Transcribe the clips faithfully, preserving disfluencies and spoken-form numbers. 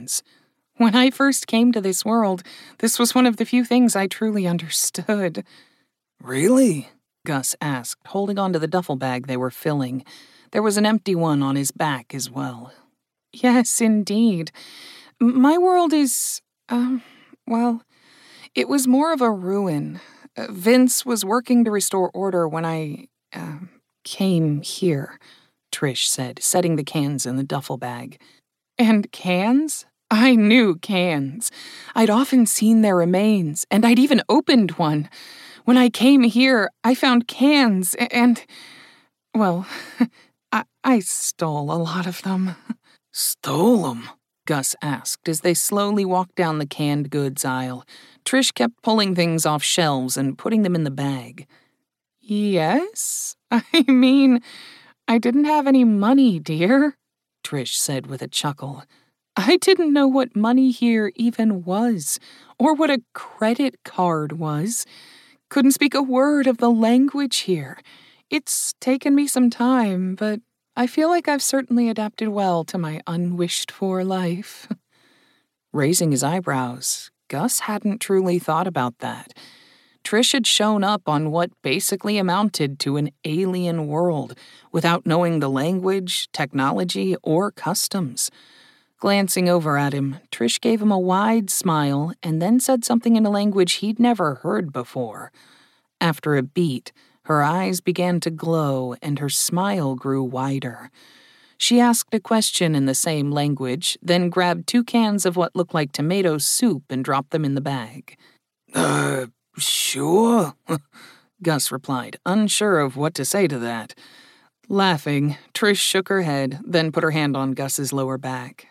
cans. When I first came to this world, this was one of the few things I truly understood." "Really?" Gus asked, holding onto the duffel bag they were filling. There was an empty one on his back as well. "Yes, indeed. My world is, um, well, it was more of a ruin. Uh, Vince was working to restore order when I, uh, came here," Trish said, setting the cans in the duffel bag. "And cans? I knew cans. I'd often seen their remains, and I'd even opened one. When I came here, I found cans, and, well, I, I stole a lot of them." "Stole them?" Gus asked as they slowly walked down the canned goods aisle. Trish kept pulling things off shelves and putting them in the bag. "Yes? I mean, I didn't have any money, dear," Trish said with a chuckle. "I didn't know what money here even was, or what a credit card was. Couldn't speak a word of the language here. It's taken me some time, but I feel like I've certainly adapted well to my unwished-for life." Raising his eyebrows, Gus hadn't truly thought about that. Trish had shown up on what basically amounted to an alien world without knowing the language, technology, or customs. Glancing over at him, Trish gave him a wide smile and then said something in a language he'd never heard before. After a beat, her eyes began to glow and her smile grew wider. She asked a question in the same language, then grabbed two cans of what looked like tomato soup and dropped them in the bag. Uh, sure, Gus replied, unsure of what to say to that. Laughing, Trish shook her head, then put her hand on Gus's lower back.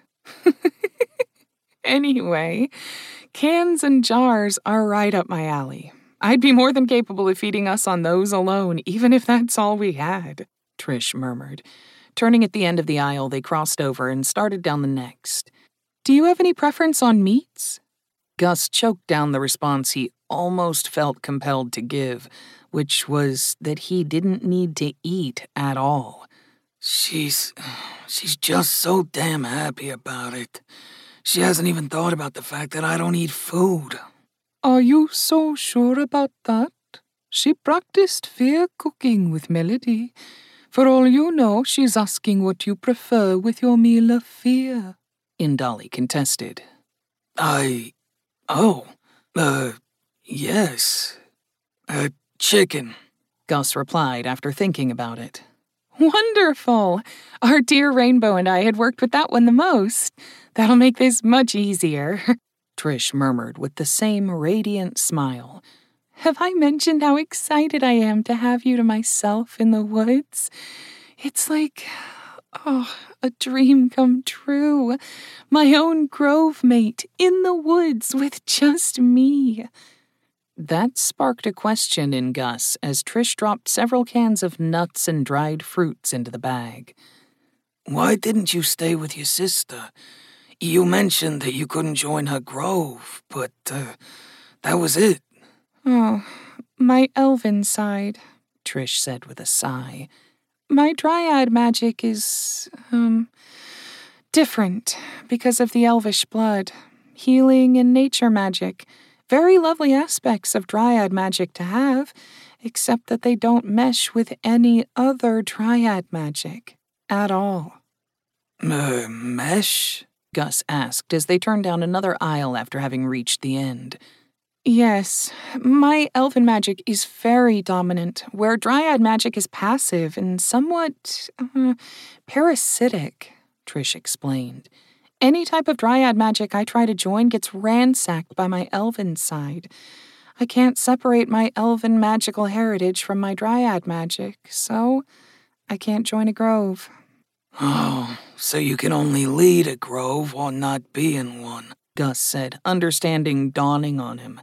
"Anyway, cans and jars are right up my alley. I'd be more than capable of feeding us on those alone, even if that's all we had," Trish murmured. Turning at the end of the aisle, they crossed over and started down the next. "Do you have any preference on meats?" Gus choked down the response he almost felt compelled to give, which was that he didn't need to eat at all. She's... she's just so damn happy about it. She hasn't even thought about the fact that I don't eat food." "Are you so sure about that? She practiced fair cooking with Melody. For all you know, she's asking what you prefer with your meal of fear," Indali contested. I... oh, uh, yes. Uh, chicken," Gus replied after thinking about it. "Wonderful! Our dear Rainbow and I had worked with that one the most. That'll make this much easier," Trish murmured with the same radiant smile. "Have I mentioned how excited I am to have you to myself in the woods? It's like, oh, a dream come true. My own grove mate in the woods with just me." That sparked a question in Gus as Trish dropped several cans of nuts and dried fruits into the bag. "Why didn't you stay with your sister? You mentioned that you couldn't join her grove, but, uh, that was it." "Oh, my elven side," Trish said with a sigh. "My dryad magic is, um, different because of the elvish blood. Healing and nature magic. Very lovely aspects of dryad magic to have, except that they don't mesh with any other dryad magic at all." Uh, mesh? Gus asked as they turned down another aisle after having reached the end. "Yes, my elven magic is very dominant, where dryad magic is passive and somewhat uh, parasitic," Trish explained. "Any type of dryad magic I try to join gets ransacked by my elven side. I can't separate my elven magical heritage from my dryad magic, so I can't join a grove." "Oh, so you can only lead a grove or not be in one," Gus said, understanding dawning on him.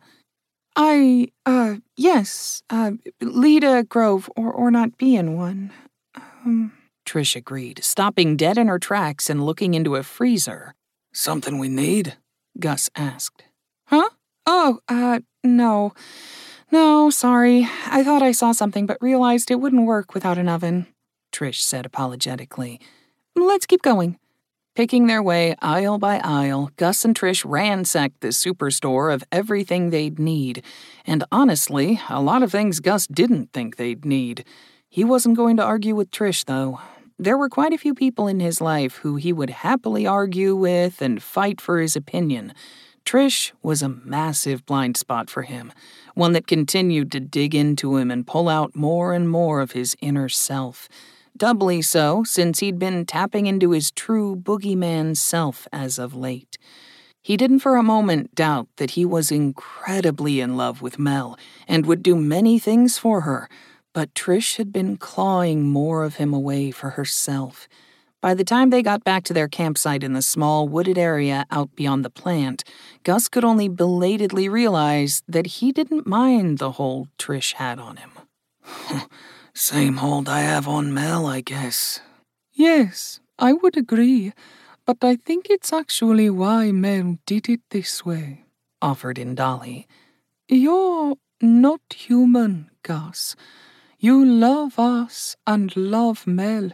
I, uh, yes, uh, lead a grove or, or not be in one. Um, Trish agreed, stopping dead in her tracks and looking into a freezer. "Something we need?" Gus asked. "Huh? Oh, uh, no. No, sorry. I thought I saw something but realized it wouldn't work without an oven," Trish said apologetically. "Let's keep going." Picking their way aisle by aisle, Gus and Trish ransacked the superstore of everything they'd need. And honestly, a lot of things Gus didn't think they'd need. He wasn't going to argue with Trish, though. There were quite a few people in his life who he would happily argue with and fight for his opinion. Trish was a massive blind spot for him, one that continued to dig into him and pull out more and more of his inner self. Doubly so, since he'd been tapping into his true boogeyman self as of late. He didn't for a moment doubt that he was incredibly in love with Mel and would do many things for her, but Trish had been clawing more of him away for herself. By the time they got back to their campsite in the small wooded area out beyond the plant, Gus could only belatedly realize that he didn't mind the hold Trish had on him. Same hold I have on Mel, I guess. Yes, I would agree, but I think it's actually why Mel did it this way, offered Indali. You're not human, Gus. You love us and love Mel,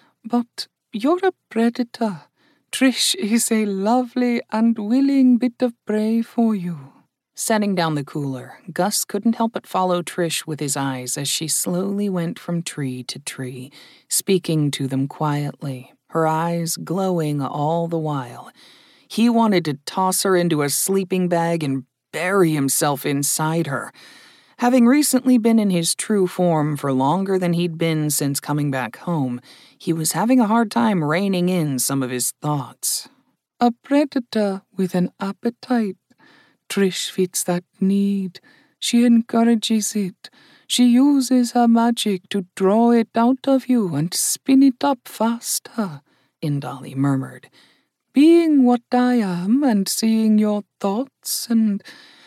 but you're a predator. Trish is a lovely and willing bit of prey for you. Setting down the cooler, Gus couldn't help but follow Trish with his eyes as she slowly went from tree to tree, speaking to them quietly, her eyes glowing all the while. He wanted to toss her into a sleeping bag and bury himself inside her. Having recently been in his true form for longer than he'd been since coming back home, he was having a hard time reining in some of his thoughts. A predator with an appetite. Trish fits that need. She encourages it. She uses her magic to draw it out of you and spin it up faster, Indali murmured. Being what I am and seeing your thoughts and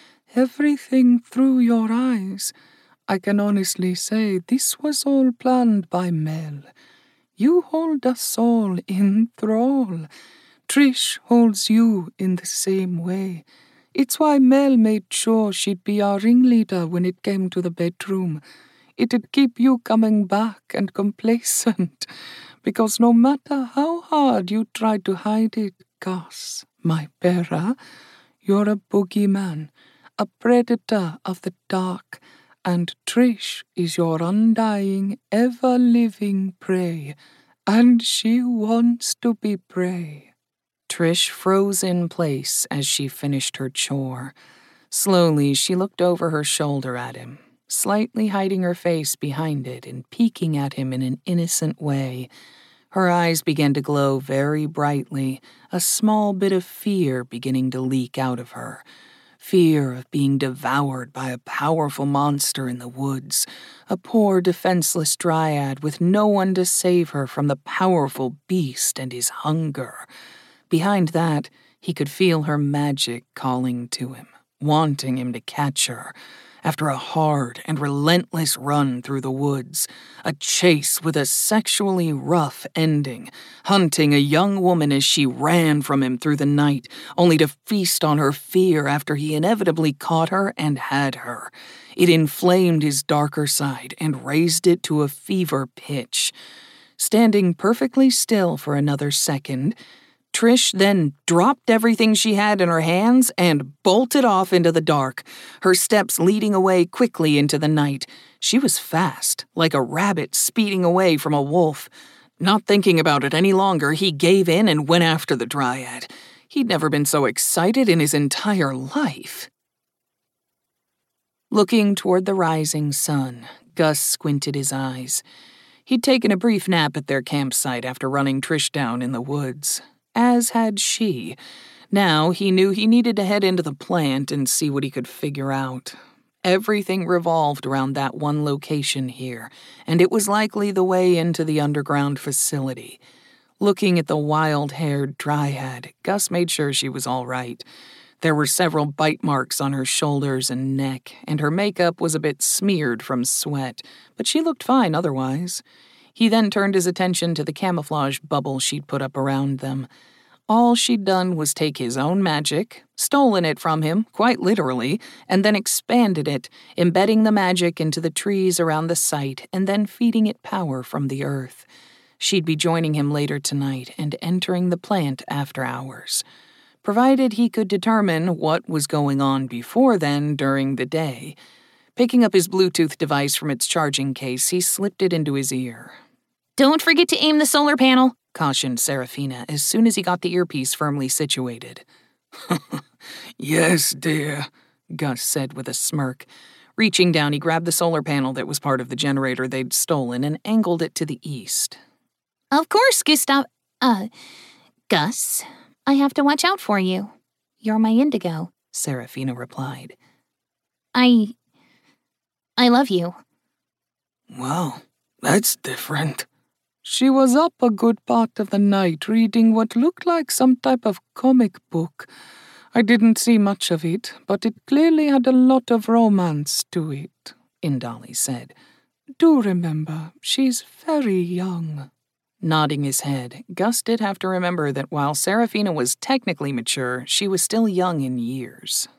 everything through your eyes, I can honestly say this was all planned by Mel. You hold us all in thrall. Trish holds you in the same way. It's why Mel made sure she'd be our ringleader when it came to the bedroom. It'd keep you coming back and complacent, because no matter how hard you tried to hide it, Gus, my bearer, you're a boogeyman, a predator of the dark, and Trish is your undying, ever-living prey, and she wants to be prey. Trish froze in place as she finished her chore. Slowly, she looked over her shoulder at him, slightly hiding her face behind it and peeking at him in an innocent way. Her eyes began to glow very brightly, a small bit of fear beginning to leak out of her. Fear of being devoured by a powerful monster in the woods, a poor defenseless dryad with no one to save her from the powerful beast and his hunger. Behind that, he could feel her magic calling to him, wanting him to catch her. After a hard and relentless run through the woods, a chase with a sexually rough ending, hunting a young woman as she ran from him through the night, only to feast on her fear after he inevitably caught her and had her. It inflamed his darker side and raised it to a fever pitch. Standing perfectly still for another second, Trish then dropped everything she had in her hands and bolted off into the dark, her steps leading away quickly into the night. She was fast, like a rabbit speeding away from a wolf. Not thinking about it any longer, he gave in and went after the dryad. He'd never been so excited in his entire life. Looking toward the rising sun, Gus squinted his eyes. He'd taken a brief nap at their campsite after running Trish down in the woods. As had she. Now he knew he needed to head into the plant and see what he could figure out. Everything revolved around that one location here, and it was likely the way into the underground facility. Looking at the wild-haired dryad, Gus made sure she was all right. There were several bite marks on her shoulders and neck, and her makeup was a bit smeared from sweat, but she looked fine otherwise. He then turned his attention to the camouflage bubble she'd put up around them. All she'd done was take his own magic, stolen it from him, quite literally, and then expanded it, embedding the magic into the trees around the site and then feeding it power from the earth. She'd be joining him later tonight and entering the plant after hours, provided he could determine what was going on before then during the day. Picking up his Bluetooth device from its charging case, he slipped it into his ear. "Don't forget to aim the solar panel," cautioned Serafina as soon as he got the earpiece firmly situated. Yes, dear, Gus said with a smirk. Reaching down, he grabbed the solar panel that was part of the generator they'd stolen and angled it to the east. "Of course, Gustav. Uh, Gus, I have to watch out for you. You're my indigo," Serafina replied. I... I love you." Well, that's different. She was up a good part of the night reading what looked like some type of comic book. I didn't see much of it, but it clearly had a lot of romance to it, Indali said. Do remember, she's very young. Nodding his head, Gus did have to remember that while Serafina was technically mature, she was still young in years.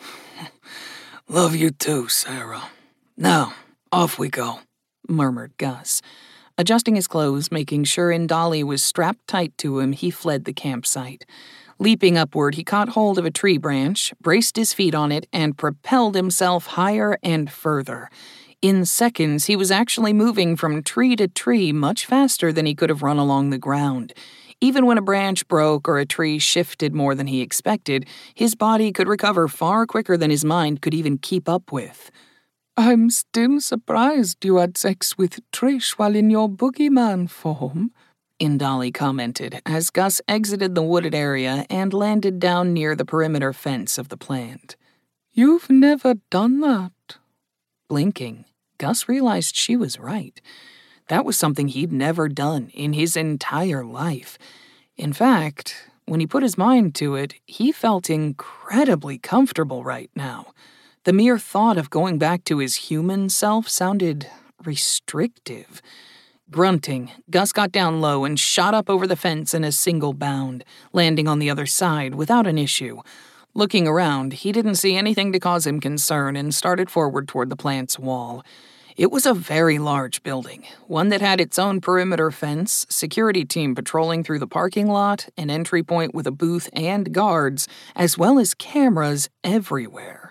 Love you too, Sarah. Now, off we go, murmured Gus. Adjusting his clothes, making sure Indali was strapped tight to him, he fled the campsite. Leaping upward, he caught hold of a tree branch, braced his feet on it, and propelled himself higher and further. In seconds, he was actually moving from tree to tree much faster than he could have run along the ground. Even when a branch broke or a tree shifted more than he expected, his body could recover far quicker than his mind could even keep up with. I'm still surprised you had sex with Trish while in your boogeyman form, Indali commented as Gus exited the wooded area and landed down near the perimeter fence of the plant. You've never done that. Blinking, Gus realized she was right. That was something he'd never done in his entire life. In fact, when he put his mind to it, he felt incredibly comfortable right now. The mere thought of going back to his human self sounded restrictive. Grunting, Gus got down low and shot up over the fence in a single bound, landing on the other side without an issue. Looking around, he didn't see anything to cause him concern and started forward toward the plant's wall. It was a very large building, one that had its own perimeter fence, security team patrolling through the parking lot, an entry point with a booth and guards, as well as cameras everywhere.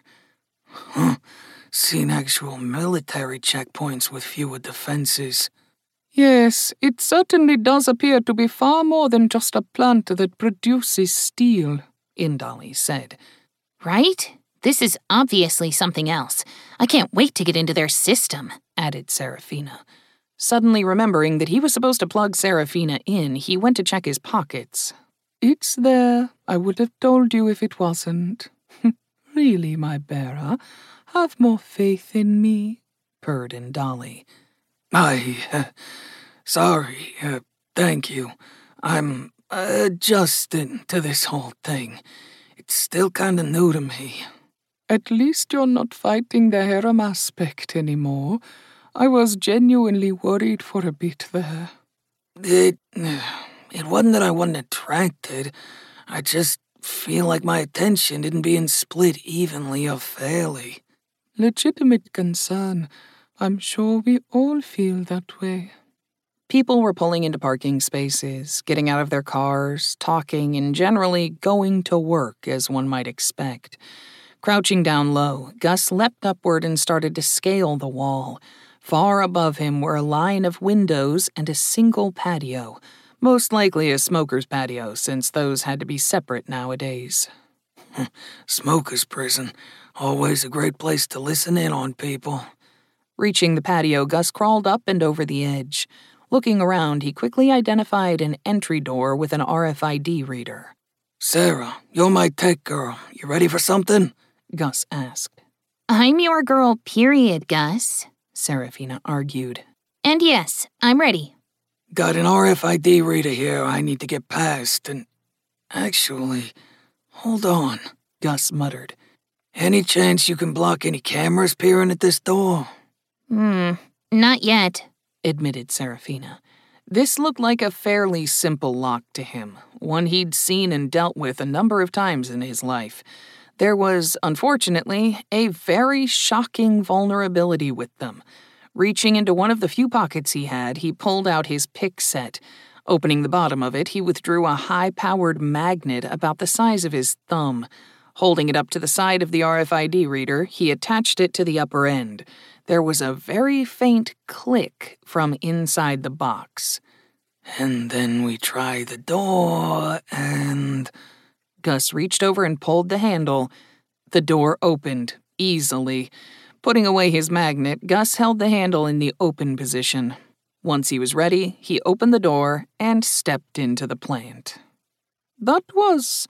Huh. Seen actual military checkpoints with fewer defenses. Yes, it certainly does appear to be far more than just a plant that produces steel, Indali said. Right? This is obviously something else. I can't wait to get into their system, added Serafina. Suddenly remembering that he was supposed to plug Serafina in, he went to check his pockets. It's there. I would have told you if it wasn't. Really, my bearer, have more faith in me, purred Indali. I, uh, sorry, uh, thank you. I'm adjusting to this whole thing. It's still kinda new to me. At least you're not fighting the harem aspect anymore. I was genuinely worried for a bit there. It, it wasn't that I wasn't attracted. I just feel like my attention isn't being split evenly or fairly. Legitimate concern. I'm sure we all feel that way. People were pulling into parking spaces, getting out of their cars, talking, and generally going to work, as one might expect. Crouching down low, Gus leapt upward and started to scale the wall. Far above him were a line of windows and a single patio, most likely a smoker's patio, since those had to be separate nowadays. Smoker's prison. Always a great place to listen in on people. Reaching the patio, Gus crawled up and over the edge. Looking around, he quickly identified an entry door with an R F I D reader. Sarah, you're my tech girl. You ready for something? Gus asked. I'm your girl, period, Gus, Serafina argued. And yes, I'm ready. Got an R F I D reader here I need to get past, and... Actually, hold on, Gus muttered. Any chance you can block any cameras peering at this door? Hmm, not yet, admitted Serafina. This looked like a fairly simple lock to him, one he'd seen and dealt with a number of times in his life. There was, unfortunately, a very shocking vulnerability with them. Reaching into one of the few pockets he had, he pulled out his pick set. Opening the bottom of it, he withdrew a high-powered magnet about the size of his thumb. Holding it up to the side of the R F I D reader, he attached it to the upper end. There was a very faint click from inside the box. And then we try the door, and... Gus reached over and pulled the handle. The door opened, easily. Putting away his magnet, Gus held the handle in the open position. Once he was ready, he opened the door and stepped into the plant. That was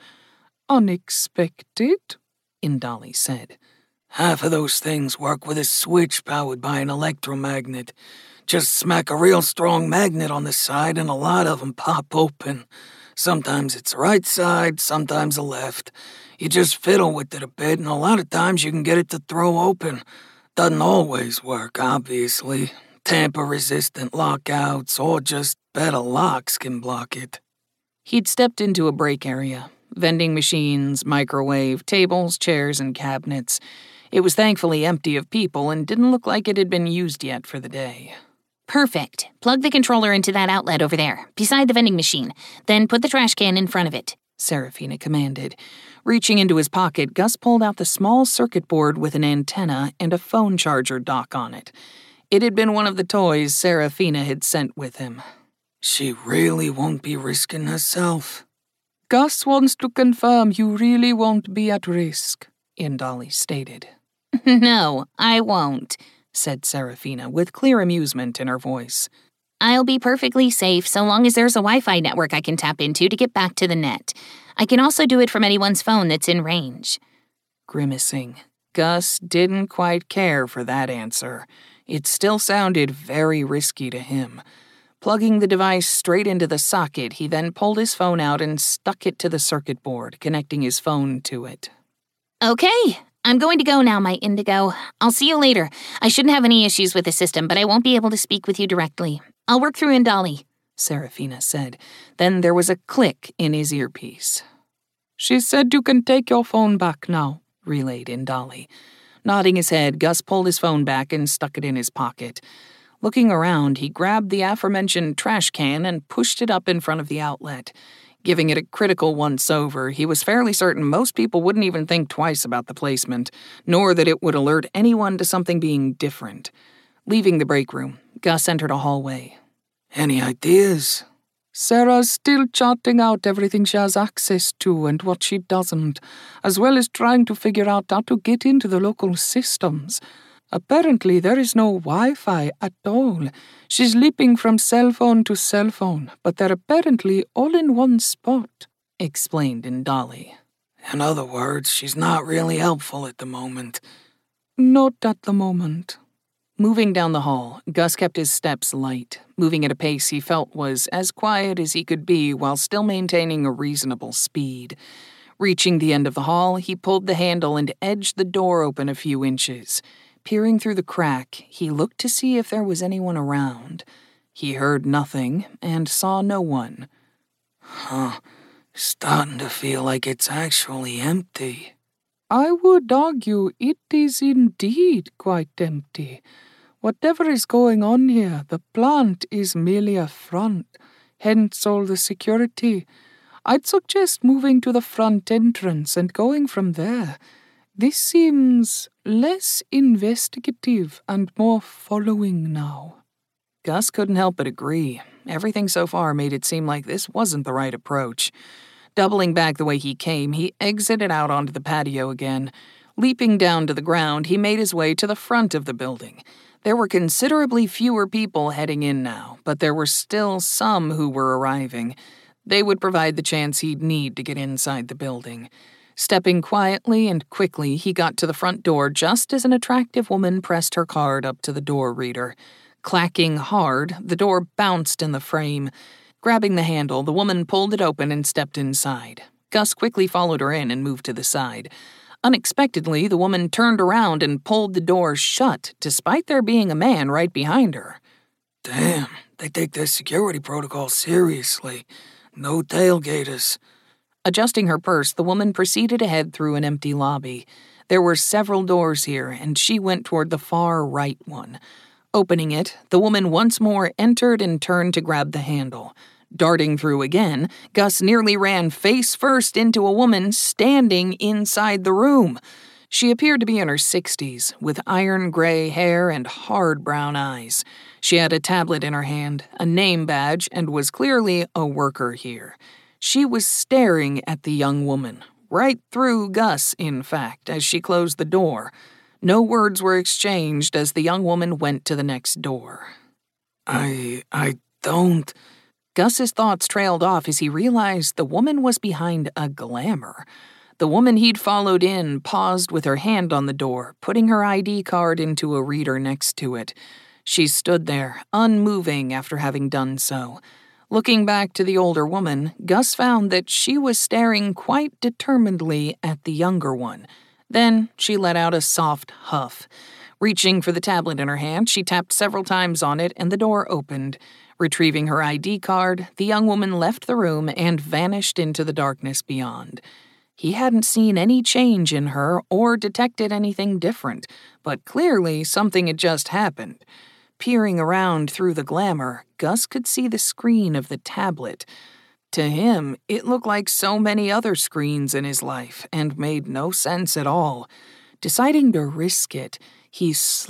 unexpected, Indali said. Half of those things work with a switch powered by an electromagnet. Just smack a real strong magnet on the side and a lot of them pop open. Sometimes it's the right side, sometimes the left. You just fiddle with it a bit, and a lot of times you can get it to throw open. Doesn't always work, obviously. Tamper-resistant lockouts or just better locks can block it. He'd stepped into a break area. Vending machines, microwave, tables, chairs, and cabinets. It was thankfully empty of people and didn't look like it had been used yet for the day. Perfect. Plug the controller into that outlet over there, beside the vending machine. Then put the trash can in front of it, Serafina commanded. Reaching into his pocket, Gus pulled out the small circuit board with an antenna and a phone charger dock on it. It had been one of the toys Serafina had sent with him. She really won't be risking herself. Gus wants to confirm you really won't be at risk, Indali stated. No, I won't, said Serafina with clear amusement in her voice. I'll be perfectly safe so long as there's a Wi-Fi network I can tap into to get back to the net. I can also do it from anyone's phone that's in range. Grimacing, Gus didn't quite care for that answer. It still sounded very risky to him. Plugging the device straight into the socket, he then pulled his phone out and stuck it to the circuit board, connecting his phone to it. Okay, I'm going to go now, my Indigo. I'll see you later. I shouldn't have any issues with the system, but I won't be able to speak with you directly. I'll work through Indali, Serafina said. Then there was a click in his earpiece. She said you can take your phone back now, relayed Indali. Nodding his head, Gus pulled his phone back and stuck it in his pocket. Looking around, he grabbed the aforementioned trash can and pushed it up in front of the outlet. Giving it a critical once-over, he was fairly certain most people wouldn't even think twice about the placement, nor that it would alert anyone to something being different. Leaving the break room, Gus entered a hallway. Any ideas? Sarah's still charting out everything she has access to and what she doesn't, as well as trying to figure out how to get into the local systems. Apparently, there is no Wi-Fi at all. She's leaping from cell phone to cell phone, but they're apparently all in one spot, explained Indali. In other words, she's not really helpful at the moment. Not at the moment. Moving down the hall, Gus kept his steps light, moving at a pace he felt was as quiet as he could be while still maintaining a reasonable speed. Reaching the end of the hall, he pulled the handle and edged the door open a few inches. Peering through the crack, he looked to see if there was anyone around. He heard nothing and saw no one. Huh. Starting to feel like it's actually empty. I would argue it is indeed quite empty. Whatever is going on here, the plant is merely a front, hence all the security. I'd suggest moving to the front entrance and going from there. This seems less investigative and more following now. Gus couldn't help but agree. Everything so far made it seem like this wasn't the right approach. Doubling back the way he came, he exited out onto the patio again. Leaping down to the ground, he made his way to the front of the building. There were considerably fewer people heading in now, but there were still some who were arriving. They would provide the chance he'd need to get inside the building. Stepping quietly and quickly, he got to the front door just as an attractive woman pressed her card up to the door reader. Clacking hard, the door bounced in the frame. Grabbing the handle, the woman pulled it open and stepped inside. Gus quickly followed her in and moved to the side. Unexpectedly, the woman turned around and pulled the door shut, despite there being a man right behind her. Damn, they take their security protocol seriously. No tailgaters. Adjusting her purse, the woman proceeded to head through an empty lobby. There were several doors here, and she went toward the far right one. Opening it, the woman once more entered and turned to grab the handle. Darting through again, Gus nearly ran face first into a woman standing inside the room. She appeared to be in her sixties, with iron gray hair and hard brown eyes. She had a tablet in her hand, a name badge, and was clearly a worker here. She was staring at the young woman, right through Gus, in fact, as she closed the door. No words were exchanged as the young woman went to the next door. I... I don't... Gus's thoughts trailed off as he realized the woman was behind a glamour. The woman he'd followed in paused with her hand on the door, putting her I D card into a reader next to it. She stood there, unmoving after having done so. Looking back to the older woman, Gus found that she was staring quite determinedly at the younger one. Then she let out a soft huff. Reaching for the tablet in her hand, she tapped several times on it and the door opened. Retrieving her I D card, the young woman left the room and vanished into the darkness beyond. He hadn't seen any change in her or detected anything different, but clearly something had just happened. Peering around through the glamour, Gus could see the screen of the tablet. To him, it looked like so many other screens in his life and made no sense at all. Deciding to risk it, he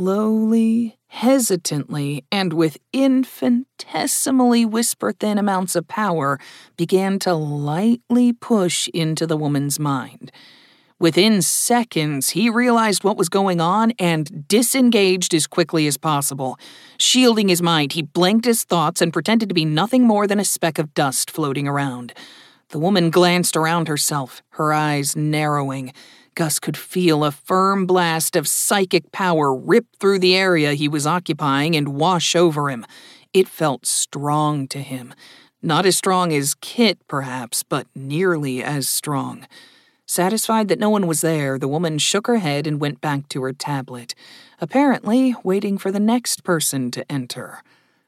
slowly, hesitantly, and with infinitesimally whisper-thin amounts of power began to lightly push into the woman's mind. Within seconds, he realized what was going on and disengaged as quickly as possible. Shielding his mind, he blanked his thoughts and pretended to be nothing more than a speck of dust floating around. The woman glanced around herself, her eyes narrowing. Gus could feel a firm blast of psychic power rip through the area he was occupying and wash over him. It felt strong to him. Not as strong as Kit, perhaps, but nearly as strong. Satisfied that no one was there, the woman shook her head and went back to her tablet, apparently waiting for the next person to enter.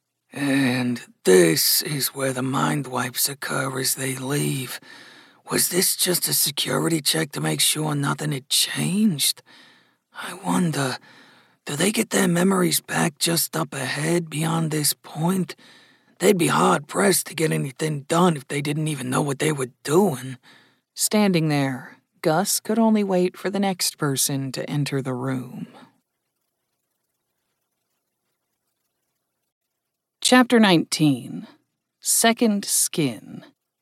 And this is where the mind wipes occur as they leave. Was this just a security check to make sure nothing had changed? I wonder, do they get their memories back just up ahead beyond this point? They'd be hard-pressed to get anything done if they didn't even know what they were doing. Standing there, Gus could only wait for the next person to enter the room. Chapter nineteen. Second Skin.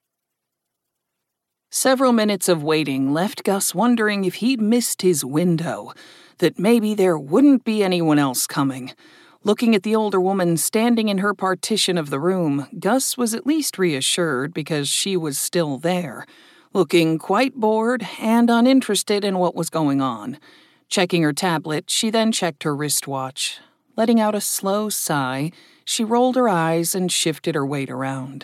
Several minutes of waiting left Gus wondering if he'd missed his window, that maybe there wouldn't be anyone else coming. Looking at the older woman standing in her partition of the room, Gus was at least reassured because she was still there, looking quite bored and uninterested in what was going on. Checking her tablet, she then checked her wristwatch. Letting out a slow sigh, she rolled her eyes and shifted her weight around.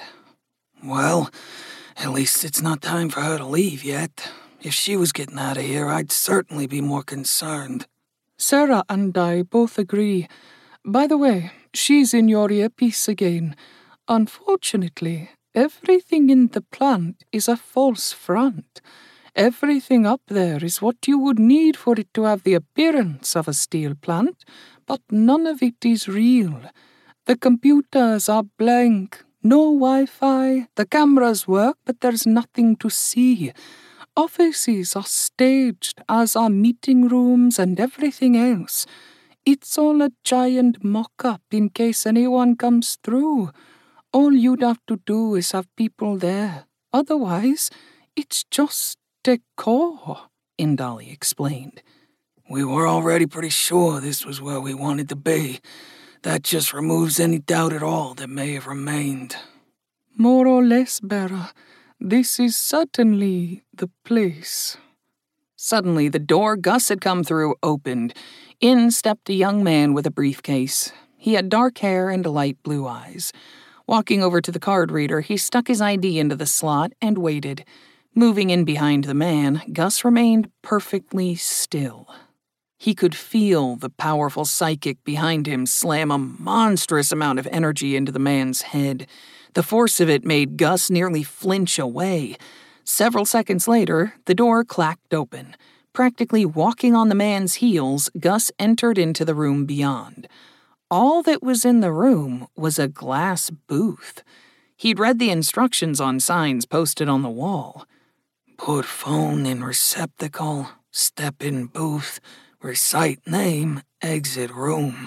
Well, at least it's not time for her to leave yet. If she was getting out of here, I'd certainly be more concerned. Sarah and I both agree. By the way, she's in your earpiece again. Unfortunately, everything in the plant is a false front. Everything up there is what you would need for it to have the appearance of a steel plant, but none of it is real. The computers are blank. No Wi-Fi. The cameras work, but there's nothing to see. Offices are staged, as are meeting rooms and everything else. It's all a giant mock-up in case anyone comes through. All you'd have to do is have people there. Otherwise, it's just decor, Indali explained. We were already pretty sure this was where we wanted to be. That just removes any doubt at all that may have remained. More or less, Bera. This is certainly the place. Suddenly, the door Gus had come through opened. In stepped a young man with a briefcase. He had dark hair and light blue eyes. Walking over to the card reader, he stuck his I D into the slot and waited. Moving in behind the man, Gus remained perfectly still. He could feel the powerful psychic behind him slam a monstrous amount of energy into the man's head. The force of it made Gus nearly flinch away. Several seconds later, the door clacked open. Practically walking on the man's heels, Gus entered into the room beyond. all that was in the room was a glass booth. He'd read the instructions on signs posted on the wall. Put phone in receptacle, step in booth, recite name, exit room.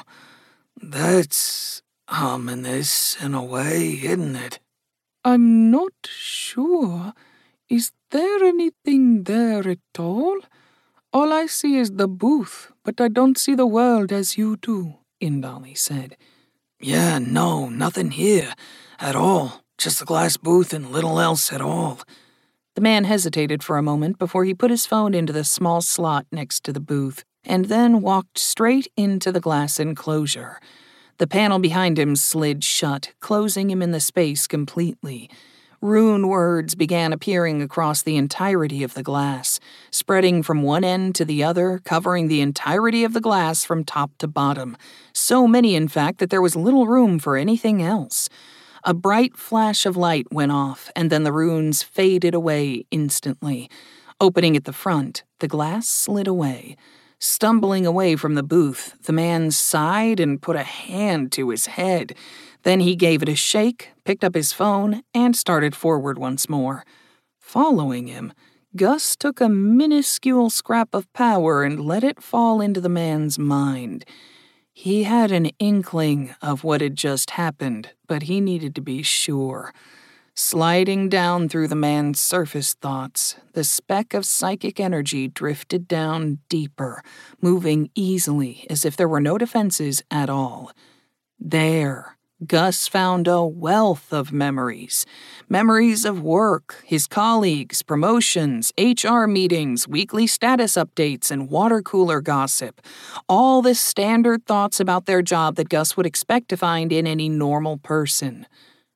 That's ominous in a way, isn't it? I'm not sure. Is there anything there at all? All I see is the booth, but I don't see the world as you do, Indali said. Yeah, no, nothing here at all. Just a glass booth and little else at all. The man hesitated for a moment before he put his phone into the small slot next to the booth and then walked straight into the glass enclosure. The panel behind him slid shut, closing him in the space completely. Rune words began appearing across the entirety of the glass, spreading from one end to the other, covering the entirety of the glass from top to bottom. So many, in fact, that there was little room for anything else. A bright flash of light went off, and then the runes faded away instantly. Opening at the front, the glass slid away. Stumbling away from the booth, the man sighed and put a hand to his head. Then he gave it a shake, picked up his phone, and started forward once more. Following him, Gus took a minuscule scrap of power and let it fall into the man's mind. He had an inkling of what had just happened, but he needed to be sure. Sliding down through the man's surface thoughts, the speck of psychic energy drifted down deeper, moving easily as if there were no defenses at all. There, Gus found a wealth of memories. Memories of work, his colleagues, promotions, H R meetings, weekly status updates, and water cooler gossip. All the standard thoughts about their job that Gus would expect to find in any normal person.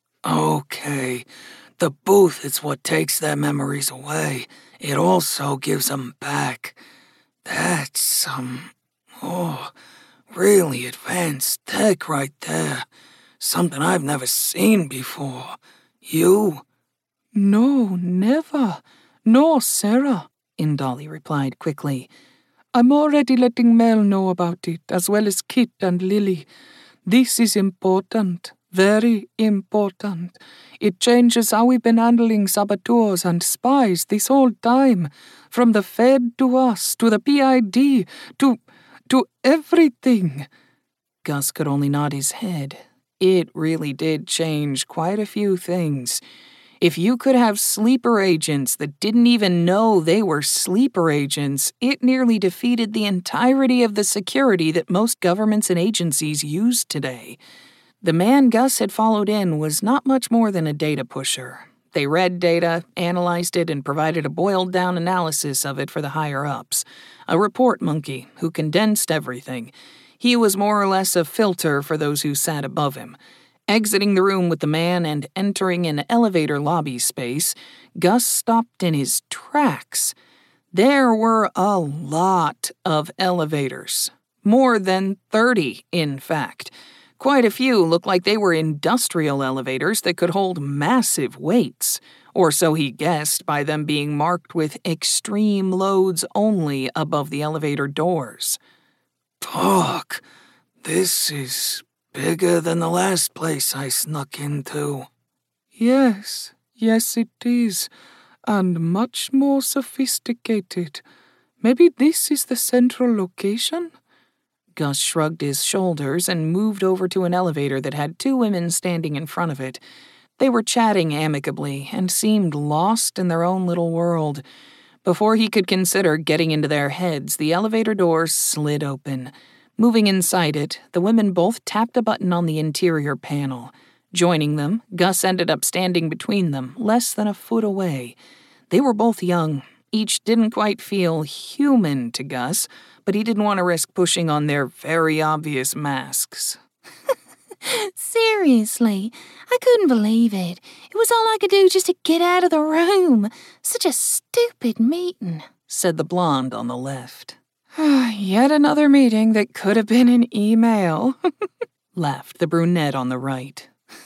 Okay, the booth is what takes their memories away. It also gives them back. That's some, oh, really advanced tech right there. Something I've never seen before. You? No, never. No, Sarah, Indali replied quickly. I'm already letting Mel know about it, as well as Kit and Lily. This is important. Very important. It changes how we've been handling saboteurs and spies this whole time. From the Fed to us, to the P I D, to... to everything. Gus could only nod his head. It really did change quite a few things. If you could have sleeper agents that didn't even know they were sleeper agents, it nearly defeated the entirety of the security that most governments and agencies use today. The man Gus had followed in was not much more than a data pusher. They read data, analyzed it, and provided a boiled-down analysis of it for the higher-ups. A report monkey who condensed everything. He was more or less a filter for those who sat above him. Exiting the room with the man and entering an elevator lobby space, Gus stopped in his tracks. There were a lot of elevators. More than thirty, in fact. Quite a few looked like they were industrial elevators that could hold massive weights, or so he guessed by them being marked with extreme loads only above the elevator doors. Fuck, this is bigger than the last place I snuck into. Yes, yes it is, and much more sophisticated. Maybe this is the central location? Gus shrugged his shoulders and moved over to an elevator that had two women standing in front of it. They were chatting amicably and seemed lost in their own little world. Before he could consider getting into their heads, the elevator doors slid open. Moving inside it, the women both tapped a button on the interior panel. Joining them, Gus ended up standing between them, less than a foot away. They were both young. Each didn't quite feel human to Gus, but he didn't want to risk pushing on their very obvious masks. Seriously, I couldn't believe it. It was all I could do just to get out of the room. Such a stupid meeting, said the blonde on the left. Yet another meeting that could have been an email, laughed the brunette on the right.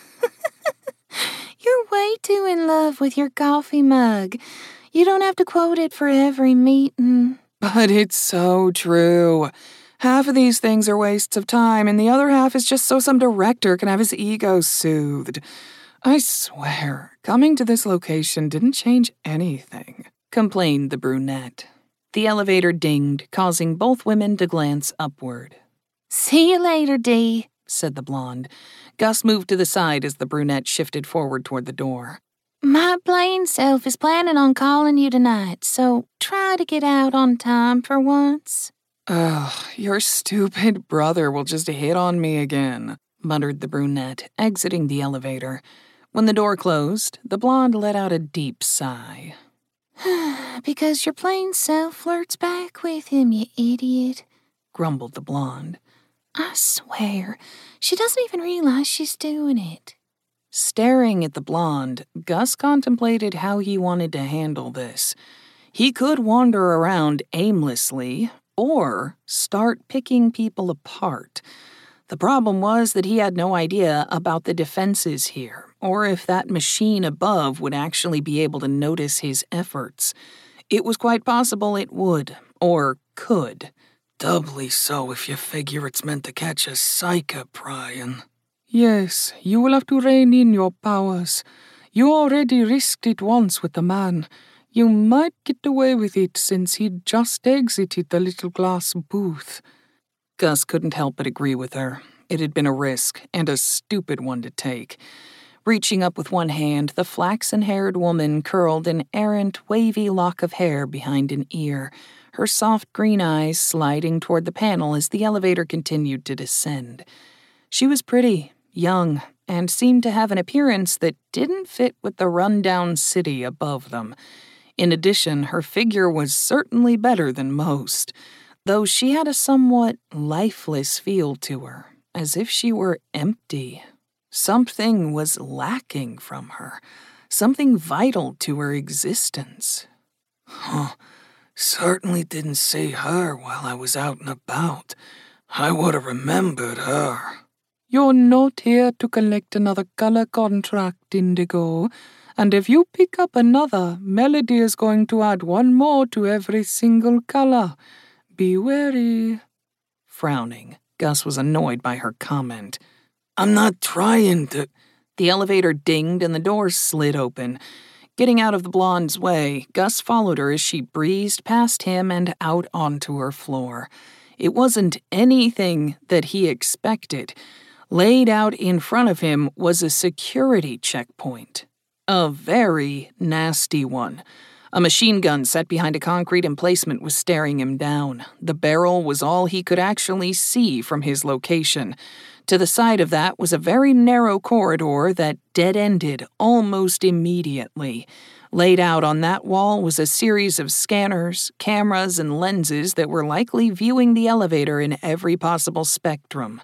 You're way too in love with your coffee mug. You don't have to quote it for every meeting. But it's so true. Half of these things are wastes of time, and the other half is just so some director can have his ego soothed. I swear, coming to this location didn't change anything, complained the brunette. The elevator dinged, causing both women to glance upward. See you later, Dee, said the blonde. Gus moved to the side as the brunette shifted forward toward the door. My plain self is planning on calling you tonight, so try to get out on time for once. Ugh, your stupid brother will just hit on me again, muttered the brunette, exiting the elevator. When the door closed, the blonde let out a deep sigh. Because your plain self flirts back with him, you idiot, grumbled the blonde. I swear, she doesn't even realize she's doing it. Staring at the blonde, Gus contemplated how he wanted to handle this. He could wander around aimlessly, or start picking people apart. The problem was that he had no idea about the defenses here, or if that machine above would actually be able to notice his efforts. It was quite possible it would, or could. Doubly so if you figure it's meant to catch a psycho, Brian. Yes, you will have to rein in your powers. You already risked it once with the man. You might get away with it since he'd just exited the little glass booth. Gus couldn't help but agree with her. It had been a risk, and a stupid one to take. Reaching up with one hand, the flaxen-haired woman curled an errant, wavy lock of hair behind an ear, her soft green eyes sliding toward the panel as the elevator continued to descend. She was pretty, young, and seemed to have an appearance that didn't fit with the run-down city above them. In addition, her figure was certainly better than most, though she had a somewhat lifeless feel to her, as if she were empty. Something was lacking from her, something vital to her existence. Huh, certainly didn't see her while I was out and about. I would have remembered her. You're not here to collect another color contract, Indigo. And if you pick up another, Melody is going to add one more to every single color. Be wary. Frowning, Gus was annoyed by her comment. I'm not trying to... The elevator dinged and the doors slid open. Getting out of the blonde's way, Gus followed her as she breezed past him and out onto her floor. It wasn't anything that he expected. Laid out in front of him was a security checkpoint. A very nasty one. A machine gun set behind a concrete emplacement was staring him down. The barrel was all he could actually see from his location. To the side of that was a very narrow corridor that dead-ended almost immediately. Laid out on that wall was a series of scanners, cameras, and lenses that were likely viewing the elevator in every possible spectrum.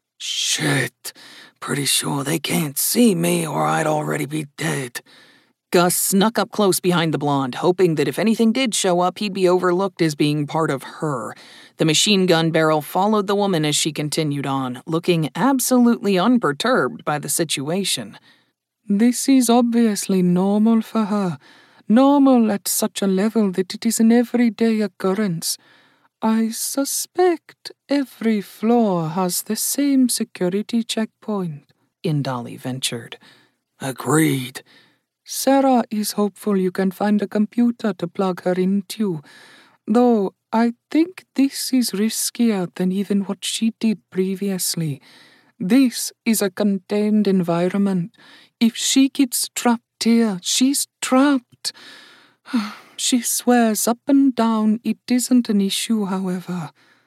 Shit. Pretty sure they can't see me or I'd already be dead. Gus snuck up close behind the blonde, hoping that if anything did show up, he'd be overlooked as being part of her. The machine gun barrel followed the woman as she continued on, looking absolutely unperturbed by the situation. This is obviously normal for her. Normal at such a level that it is an everyday occurrence. I suspect every floor has the same security checkpoint, Indali ventured. Agreed. Sarah is hopeful you can find a computer to plug her into, though I think this is riskier than even what she did previously. This is a contained environment. If she gets trapped here, she's trapped. She swears up and down it isn't an issue, however.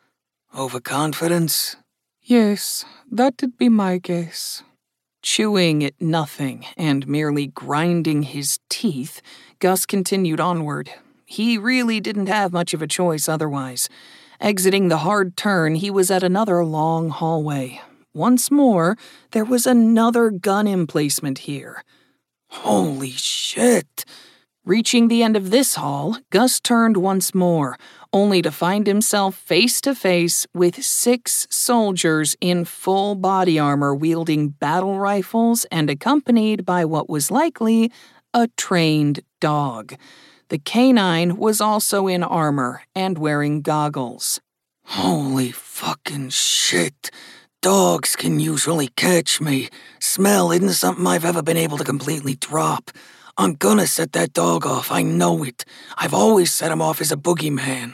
Overconfidence? Yes, that'd be my guess. Chewing at nothing and merely grinding his teeth, Gus continued onward. He really didn't have much of a choice otherwise. Exiting the hard turn, he was at another long hallway. Once more, there was another gun emplacement here. Holy shit! Reaching the end of this hall, Gus turned once more, only to find himself face to face with six soldiers in full body armor wielding battle rifles and accompanied by what was likely a trained dog. The canine was also in armor and wearing goggles. Holy fucking shit. Dogs can usually catch me. Smell isn't something I've ever been able to completely drop. I'm gonna set that dog off, I know it. I've always set him off as a boogeyman.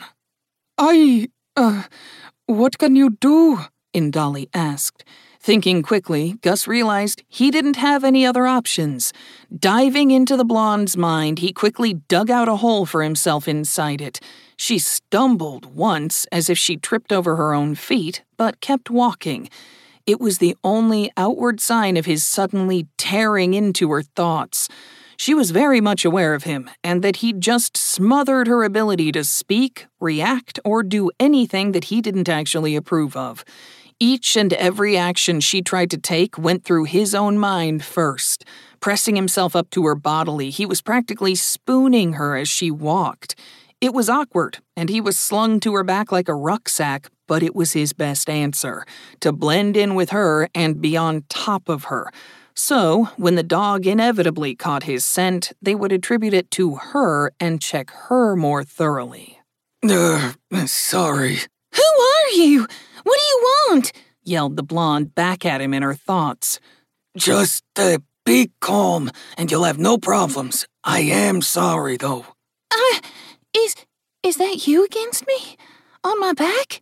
I, uh, what can you do? Indali asked. Thinking quickly, Gus realized he didn't have any other options. Diving into the blonde's mind, he quickly dug out a hole for himself inside it. She stumbled once, as if she tripped over her own feet, but kept walking. It was the only outward sign of his suddenly tearing into her thoughts. She was very much aware of him, and that he'd just smothered her ability to speak, react, or do anything that he didn't actually approve of. Each and every action she tried to take went through his own mind first. Pressing himself up to her bodily, he was practically spooning her as she walked. It was awkward, and he was slung to her back like a rucksack, but it was his best answer, to blend in with her and be on top of her. So, when the dog inevitably caught his scent, they would attribute it to her and check her more thoroughly. Uh, sorry. Who are you? What do you want? Yelled the blonde back at him in her thoughts. Just, uh, be calm, and you'll have no problems. I am sorry, though. Uh, is, is that you against me? On my back?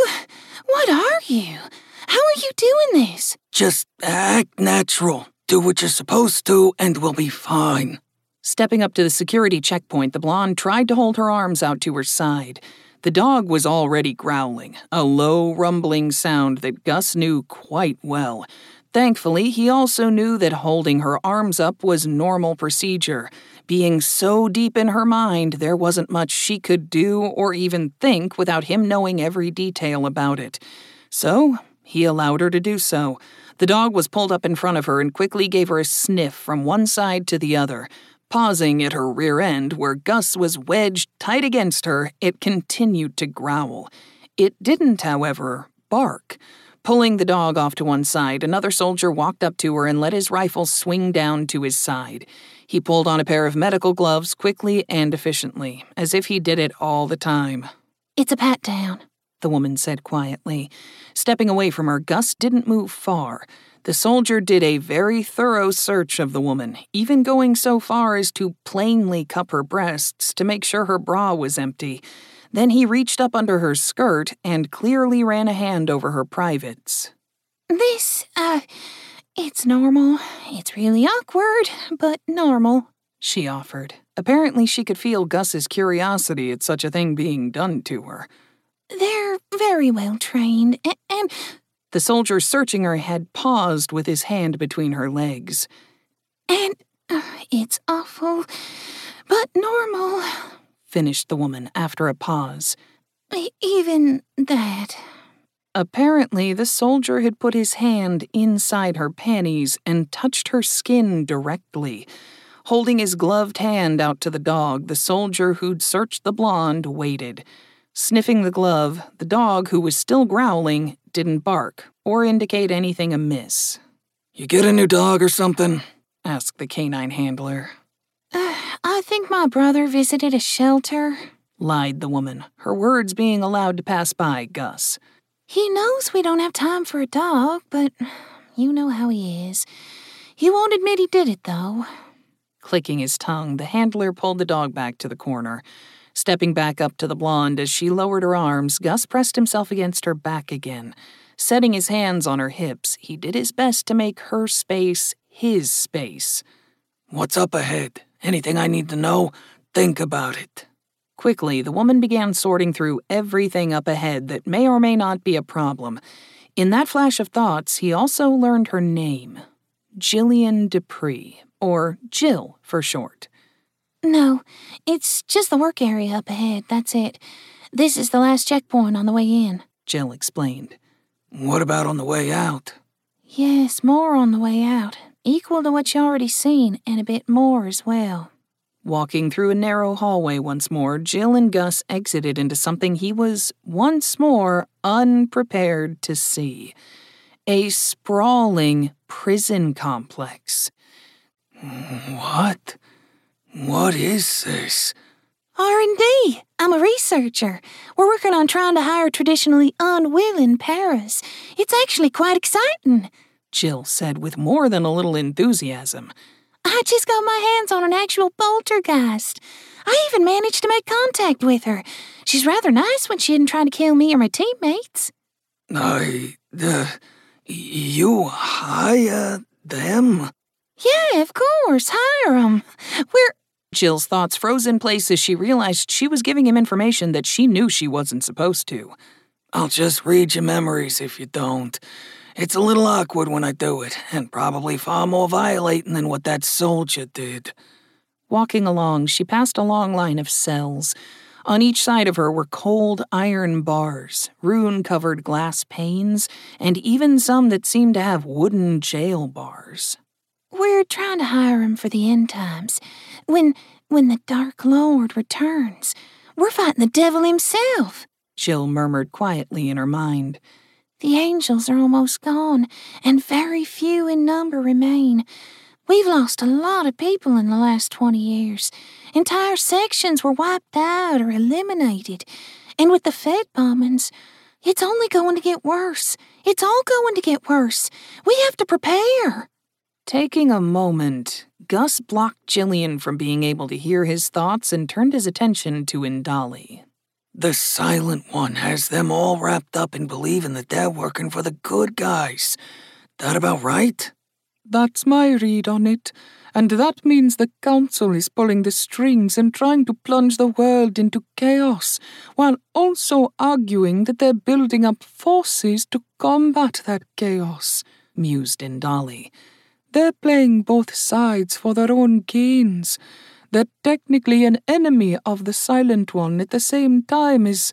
What are you? How are you doing this? Just act natural. Do what you're supposed to, and we'll be fine. Stepping up to the security checkpoint, the blonde tried to hold her arms out to her side. The dog was already growling, a low, rumbling sound that Gus knew quite well. Thankfully, he also knew that holding her arms up was normal procedure. Being so deep in her mind, there wasn't much she could do or even think without him knowing every detail about it. So, he allowed her to do so. The dog was pulled up in front of her and quickly gave her a sniff from one side to the other. Pausing at her rear end, where Gus was wedged tight against her, it continued to growl. It didn't, however, bark. Pulling the dog off to one side, another soldier walked up to her and let his rifle swing down to his side. He pulled on a pair of medical gloves quickly and efficiently, as if he did it all the time. It's a pat down, the woman said quietly. Stepping away from her, Gus didn't move far. The soldier did a very thorough search of the woman, even going so far as to plainly cup her breasts to make sure her bra was empty. Then he reached up under her skirt and clearly ran a hand over her privates. This, uh, it's normal. It's really awkward, but normal, she offered. Apparently she could feel Gus's curiosity at such a thing being done to her. They're very well trained, and... and the soldier searching her had paused with his hand between her legs. And uh, it's awful, but normal, finished the woman after a pause. Even that. Apparently, the soldier had put his hand inside her panties and touched her skin directly. Holding his gloved hand out to the dog, the soldier who'd searched the blonde waited. Sniffing the glove, the dog, who was still growling, didn't bark or indicate anything amiss. You get a new dog or something? Asked the canine handler. Uh, I think my brother visited a shelter, lied the woman, her words being allowed to pass by Gus. He knows we don't have time for a dog, but you know how he is. He won't admit he did it, though. Clicking his tongue, the handler pulled the dog back to the corner. Stepping back up to the blonde as she lowered her arms, Gus pressed himself against her back again. Setting his hands on her hips, he did his best to make her space his space. What's up ahead? Anything I need to know? Think about it. Quickly, the woman began sorting through everything up ahead that may or may not be a problem. In that flash of thoughts, he also learned her name. Jillian Dupree, or Jill for short. No, it's just the work area up ahead, that's it. This is the last checkpoint on the way in, Jill explained. What about on the way out? Yes, more on the way out. Equal to what you already seen, and a bit more as well. Walking through a narrow hallway once more, Jill and Gus exited into something he was once more unprepared to see. A sprawling prison complex. What? What is this? R and D. I'm a researcher. We're working on trying to hire traditionally unwilling paras. It's actually quite exciting, Jill said with more than a little enthusiasm. I just got my hands on an actual poltergeist. I even managed to make contact with her. She's rather nice when she didn't try to kill me or my teammates. I, uh, you hire them? Yeah, of course, hire them. We're... Jill's thoughts froze in place as she realized she was giving him information that she knew she wasn't supposed to. I'll just read your memories if you don't. It's a little awkward when I do it, and probably far more violating than what that soldier did. Walking along, she passed a long line of cells. On each side of her were cold iron bars, rune-covered glass panes, and even some that seemed to have wooden jail bars. We're trying to hire him for the end times. When, when the Dark Lord returns, we're fighting the devil himself, Jill murmured quietly in her mind. The angels are almost gone, and very few in number remain. We've lost a lot of people in the last twenty years. Entire sections were wiped out or eliminated. And with the Fed bombings, it's only going to get worse. It's all going to get worse. We have to prepare. Taking a moment, Gus blocked Jillian from being able to hear his thoughts and turned his attention to Indali. The Silent One has them all wrapped up in believing that they're working for the good guys. That about right? That's my read on it, and that means the Council is pulling the strings and trying to plunge the world into chaos, while also arguing that they're building up forces to combat that chaos, mused Indali. They're playing both sides for their own gains. They're technically an enemy of the Silent One at the same time as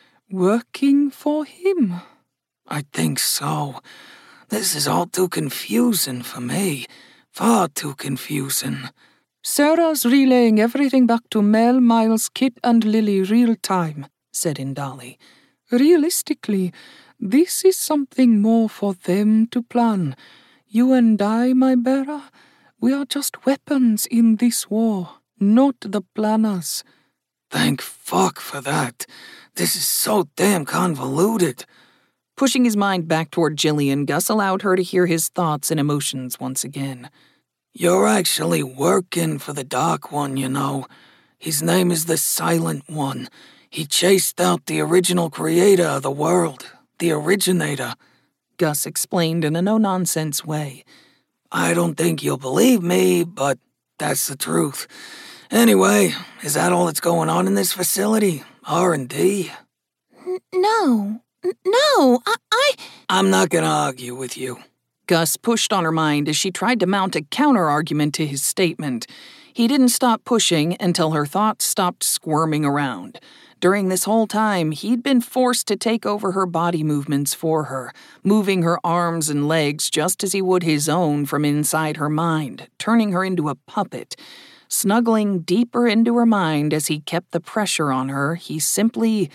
working for him. I think so. This is all too confusing for me. Far too confusing. Sarah's relaying everything back to Mel, Miles, Kit, and Lily real time, said Indali. Realistically, this is something more for them to plan. You and I, my Bera, we are just weapons in this war, not the planners. Thank fuck for that. This is so damn convoluted. Pushing his mind back toward Jillian, Gus allowed her to hear his thoughts and emotions once again. You're actually working for the Dark One, you know. His name is the Silent One. He chased out the original creator of the world, the originator. Gus explained in a no-nonsense way. I don't think you'll believe me, but that's the truth. Anyway, is that all that's going on in this facility? R and D? N- no. N- no, I, I... I'm not gonna argue with you. Gus pushed on her mind as she tried to mount a counter-argument to his statement. He didn't stop pushing until her thoughts stopped squirming around. During this whole time, he'd been forced to take over her body movements for her, moving her arms and legs just as he would his own from inside her mind, turning her into a puppet. Snuggling deeper into her mind as he kept the pressure on her, he simply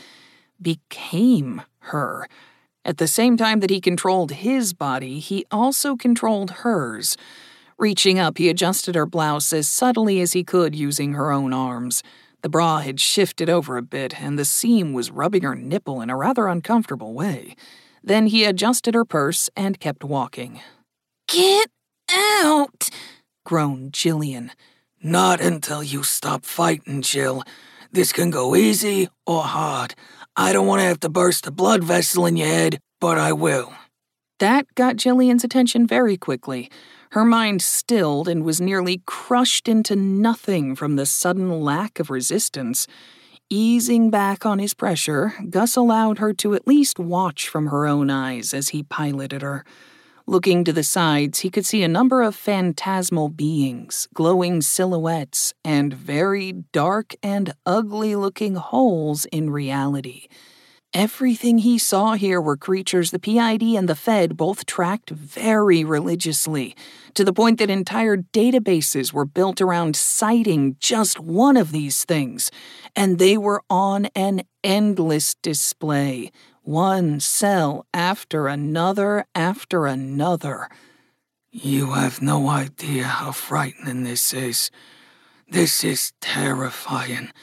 became her. At the same time that he controlled his body, he also controlled hers. Reaching up, he adjusted her blouse as subtly as he could using her own arms. The bra had shifted over a bit, and the seam was rubbing her nipple in a rather uncomfortable way. Then he adjusted her purse and kept walking. Get out, groaned Jillian. Not until you stop fighting, Jill. This can go easy or hard. I don't want to have to burst a blood vessel in your head, but I will. That got Jillian's attention very quickly. Her mind stilled and was nearly crushed into nothing from the sudden lack of resistance. Easing back on his pressure, Gus allowed her to at least watch from her own eyes as he piloted her. Looking to the sides, he could see a number of phantasmal beings, glowing silhouettes, and very dark and ugly-looking holes in reality. Everything he saw here were creatures the P I D and the Fed both tracked very religiously, to the point that entire databases were built around citing just one of these things, and they were on an endless display, one cell after another after another. You have no idea how frightening this is. This is terrifying.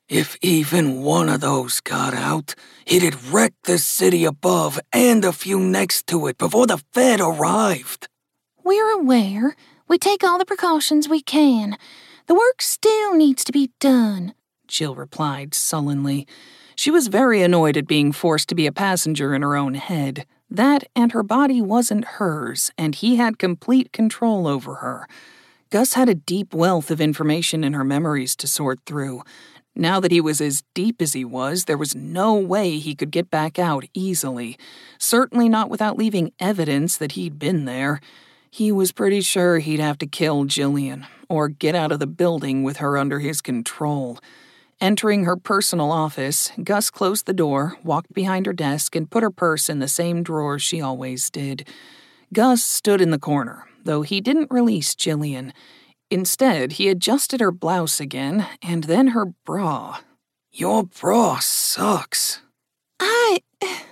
If even one of those got out, it'd wreck the city above and a few next to it before the Fed arrived. We're aware. We take all the precautions we can. The work still needs to be done, Jill replied sullenly. She was very annoyed at being forced to be a passenger in her own head. That and her body wasn't hers, and he had complete control over her. Gus had a deep wealth of information in her memories to sort through. Now that he was as deep as he was, there was no way he could get back out easily. Certainly not without leaving evidence that he'd been there. He was pretty sure he'd have to kill Jillian, or get out of the building with her under his control. Entering her personal office, Gus closed the door, walked behind her desk, and put her purse in the same drawer she always did. Gus stood in the corner, though he didn't release Jillian. Instead, he adjusted her blouse again, and then her bra. Your bra sucks. I...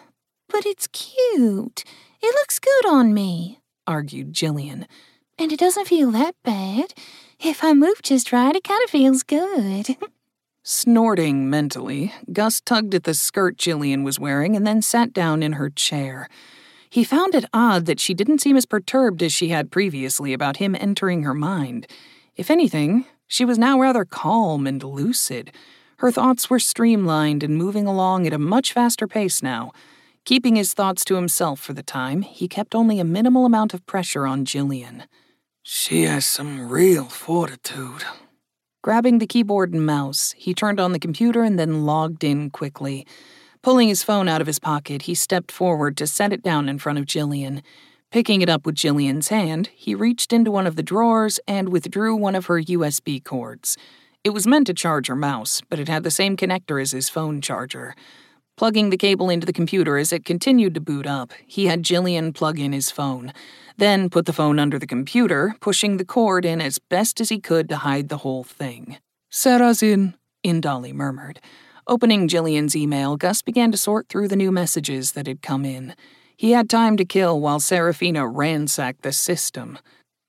But it's cute. It looks good on me, argued Jillian. And it doesn't feel that bad. If I move just right, it kind of feels good. Snorting mentally, Gus tugged at the skirt Jillian was wearing and then sat down in her chair. He found it odd that she didn't seem as perturbed as she had previously about him entering her mind. If anything, she was now rather calm and lucid. Her thoughts were streamlined and moving along at a much faster pace now. Keeping his thoughts to himself for the time, he kept only a minimal amount of pressure on Jillian. She has some real fortitude. Grabbing the keyboard and mouse, he turned on the computer and then logged in quickly. Pulling his phone out of his pocket, he stepped forward to set it down in front of Jillian. Picking it up with Jillian's hand, he reached into one of the drawers and withdrew one of her U S B cords. It was meant to charge her mouse, but it had the same connector as his phone charger. Plugging the cable into the computer as it continued to boot up, he had Jillian plug in his phone, then put the phone under the computer, pushing the cord in as best as he could to hide the whole thing. "Sarah's in," Indali murmured. Opening Jillian's email, Gus began to sort through the new messages that had come in. He had time to kill while Serafina ransacked the system.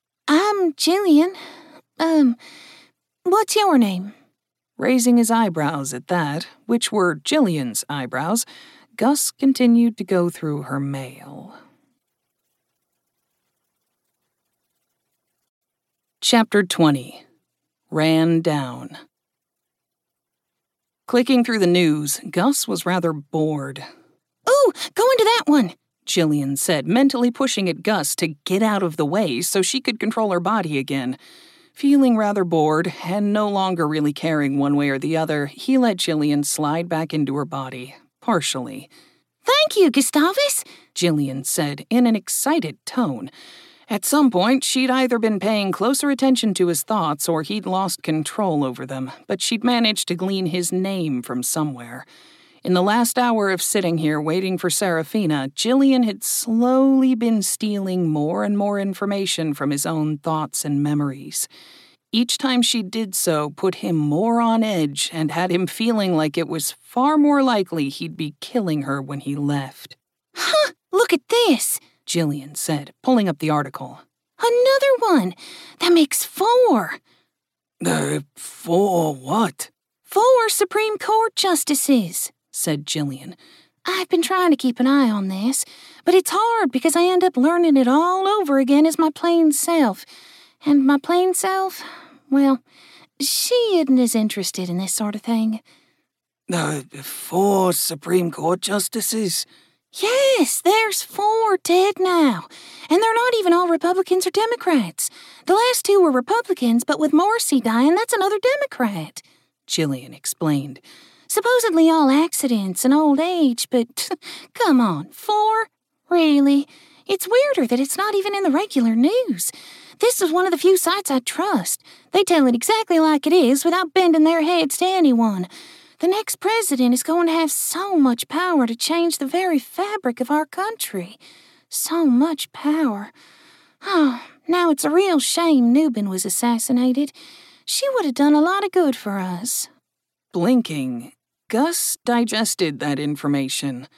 I'm Jillian. Um, what's your name? Raising his eyebrows at that, which were Jillian's eyebrows, Gus continued to go through her mail. Chapter twenty. Ran Down. Clicking through the news, Gus was rather bored. Ooh, go into that one, Jillian said, mentally pushing at Gus to get out of the way so she could control her body again. Feeling rather bored, and no longer really caring one way or the other, he let Jillian slide back into her body, partially. Thank you, Gustavus, Jillian said in an excited tone. At some point, she'd either been paying closer attention to his thoughts or he'd lost control over them, but she'd managed to glean his name from somewhere. In the last hour of sitting here waiting for Serafina, Jillian had slowly been stealing more and more information from his own thoughts and memories. Each time she did so put him more on edge and had him feeling like it was far more likely he'd be killing her when he left. Huh, look at this, Jillian said, pulling up the article. Another one! That makes four! Uh, for what? Four Supreme Court justices, said Jillian. I've been trying to keep an eye on this, but it's hard because I end up learning it all over again as my plain self. And my plain self, well, she isn't as interested in this sort of thing. Uh, four Supreme Court justices? Yes, there's four dead now, and they're not even all Republicans or Democrats. The last two were Republicans, but with Morrissey dying, that's another Democrat, Jillian explained. Supposedly all accidents and old age, but come on, four? Really? It's weirder that it's not even in the regular news. This is one of the few sites I trust. They tell it exactly like it is without bending their heads to anyone. The next president is going to have so much power to change the very fabric of our country. So much power. Oh, now it's a real shame Newbin was assassinated. She would have done a lot of good for us. Blinking, Gus digested that information.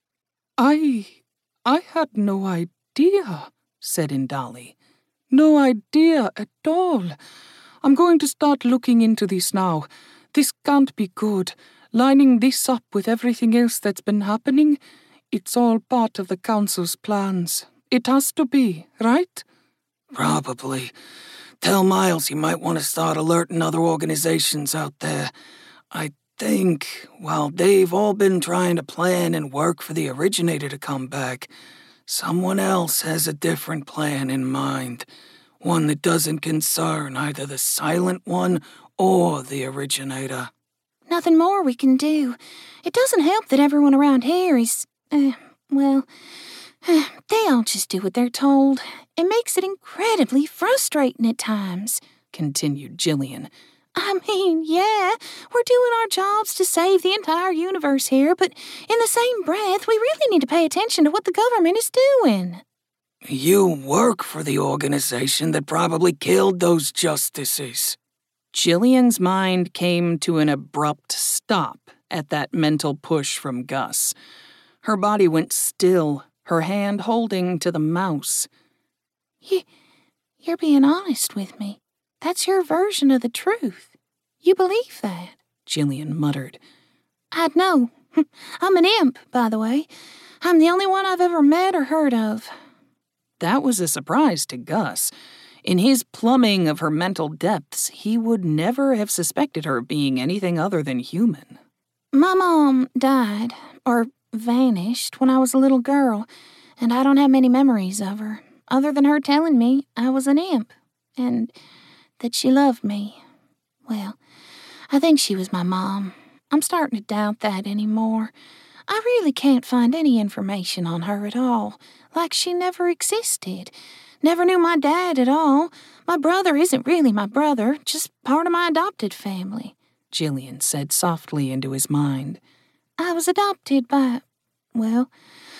I... I had no idea, said Indali. No idea at all. I'm going to start looking into this now. This can't be good. Lining this up with everything else that's been happening, it's all part of the Council's plans. It has to be, right? Probably. Tell Miles he might want to start alerting other organizations out there. I think, while they've all been trying to plan and work for the Originator to come back, someone else has a different plan in mind. One that doesn't concern either the Silent One or the Originator. Nothing more we can do. It doesn't help that everyone around here is, uh, well, uh, they all just do what they're told. It makes it incredibly frustrating at times, continued Jillian. I mean, yeah, we're doing our jobs to save the entire universe here, but in the same breath, we really need to pay attention to what the government is doing. You work for the organization that probably killed those justices. Jillian's mind came to an abrupt stop at that mental push from Gus. Her body went still, her hand holding to the mouse. You, you're being honest with me. That's your version of the truth. You believe that? Jillian muttered. I'd know. I'm an imp, by the way. I'm the only one I've ever met or heard of. That was a surprise to Gus. In his plumbing of her mental depths, he would never have suspected her of being anything other than human. My mom died, or vanished, when I was a little girl, and I don't have many memories of her, other than her telling me I was an imp, and that she loved me. Well, I think she was my mom. I'm starting to doubt that anymore. I really can't find any information on her at all, like she never existed. Never knew my dad at all. My brother isn't really my brother, just part of my adopted family, Jillian said softly into his mind. I was adopted by, well,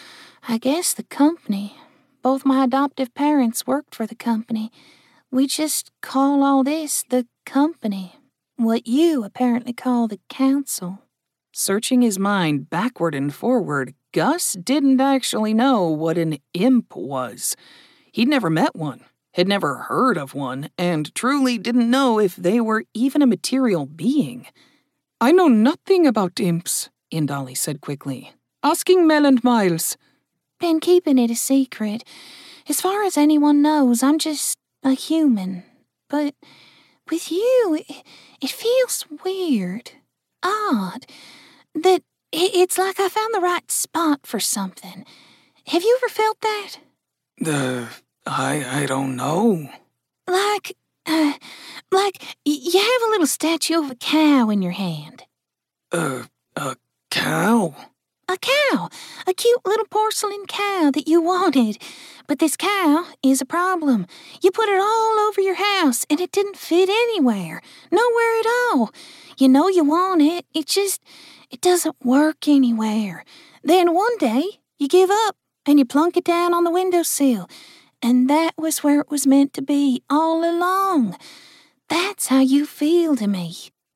I guess the company. Both my adoptive parents worked for the company. We just call all this the company. What you apparently call the council. Searching his mind backward and forward, Gus didn't actually know what an imp was. He'd never met one, had never heard of one, and truly didn't know if they were even a material being. I know nothing about imps, Indali said quickly. Asking Mel and Miles. Been keeping it a secret. As far as anyone knows, I'm just a human. But with you, it, it feels weird, odd, that it, it's like I found the right spot for something. Have you ever felt that? The... I... I don't know. Like, uh, like you have a little statue of a cow in your hand. Uh, a cow? A cow. A cute little porcelain cow that you wanted. But this cow is a problem. You put it all over your house, and it didn't fit anywhere. Nowhere at all. You know you want it. It just... it doesn't work anywhere. Then one day, you give up, and you plunk it down on the windowsill. And that was where it was meant to be all along. That's how you feel to me.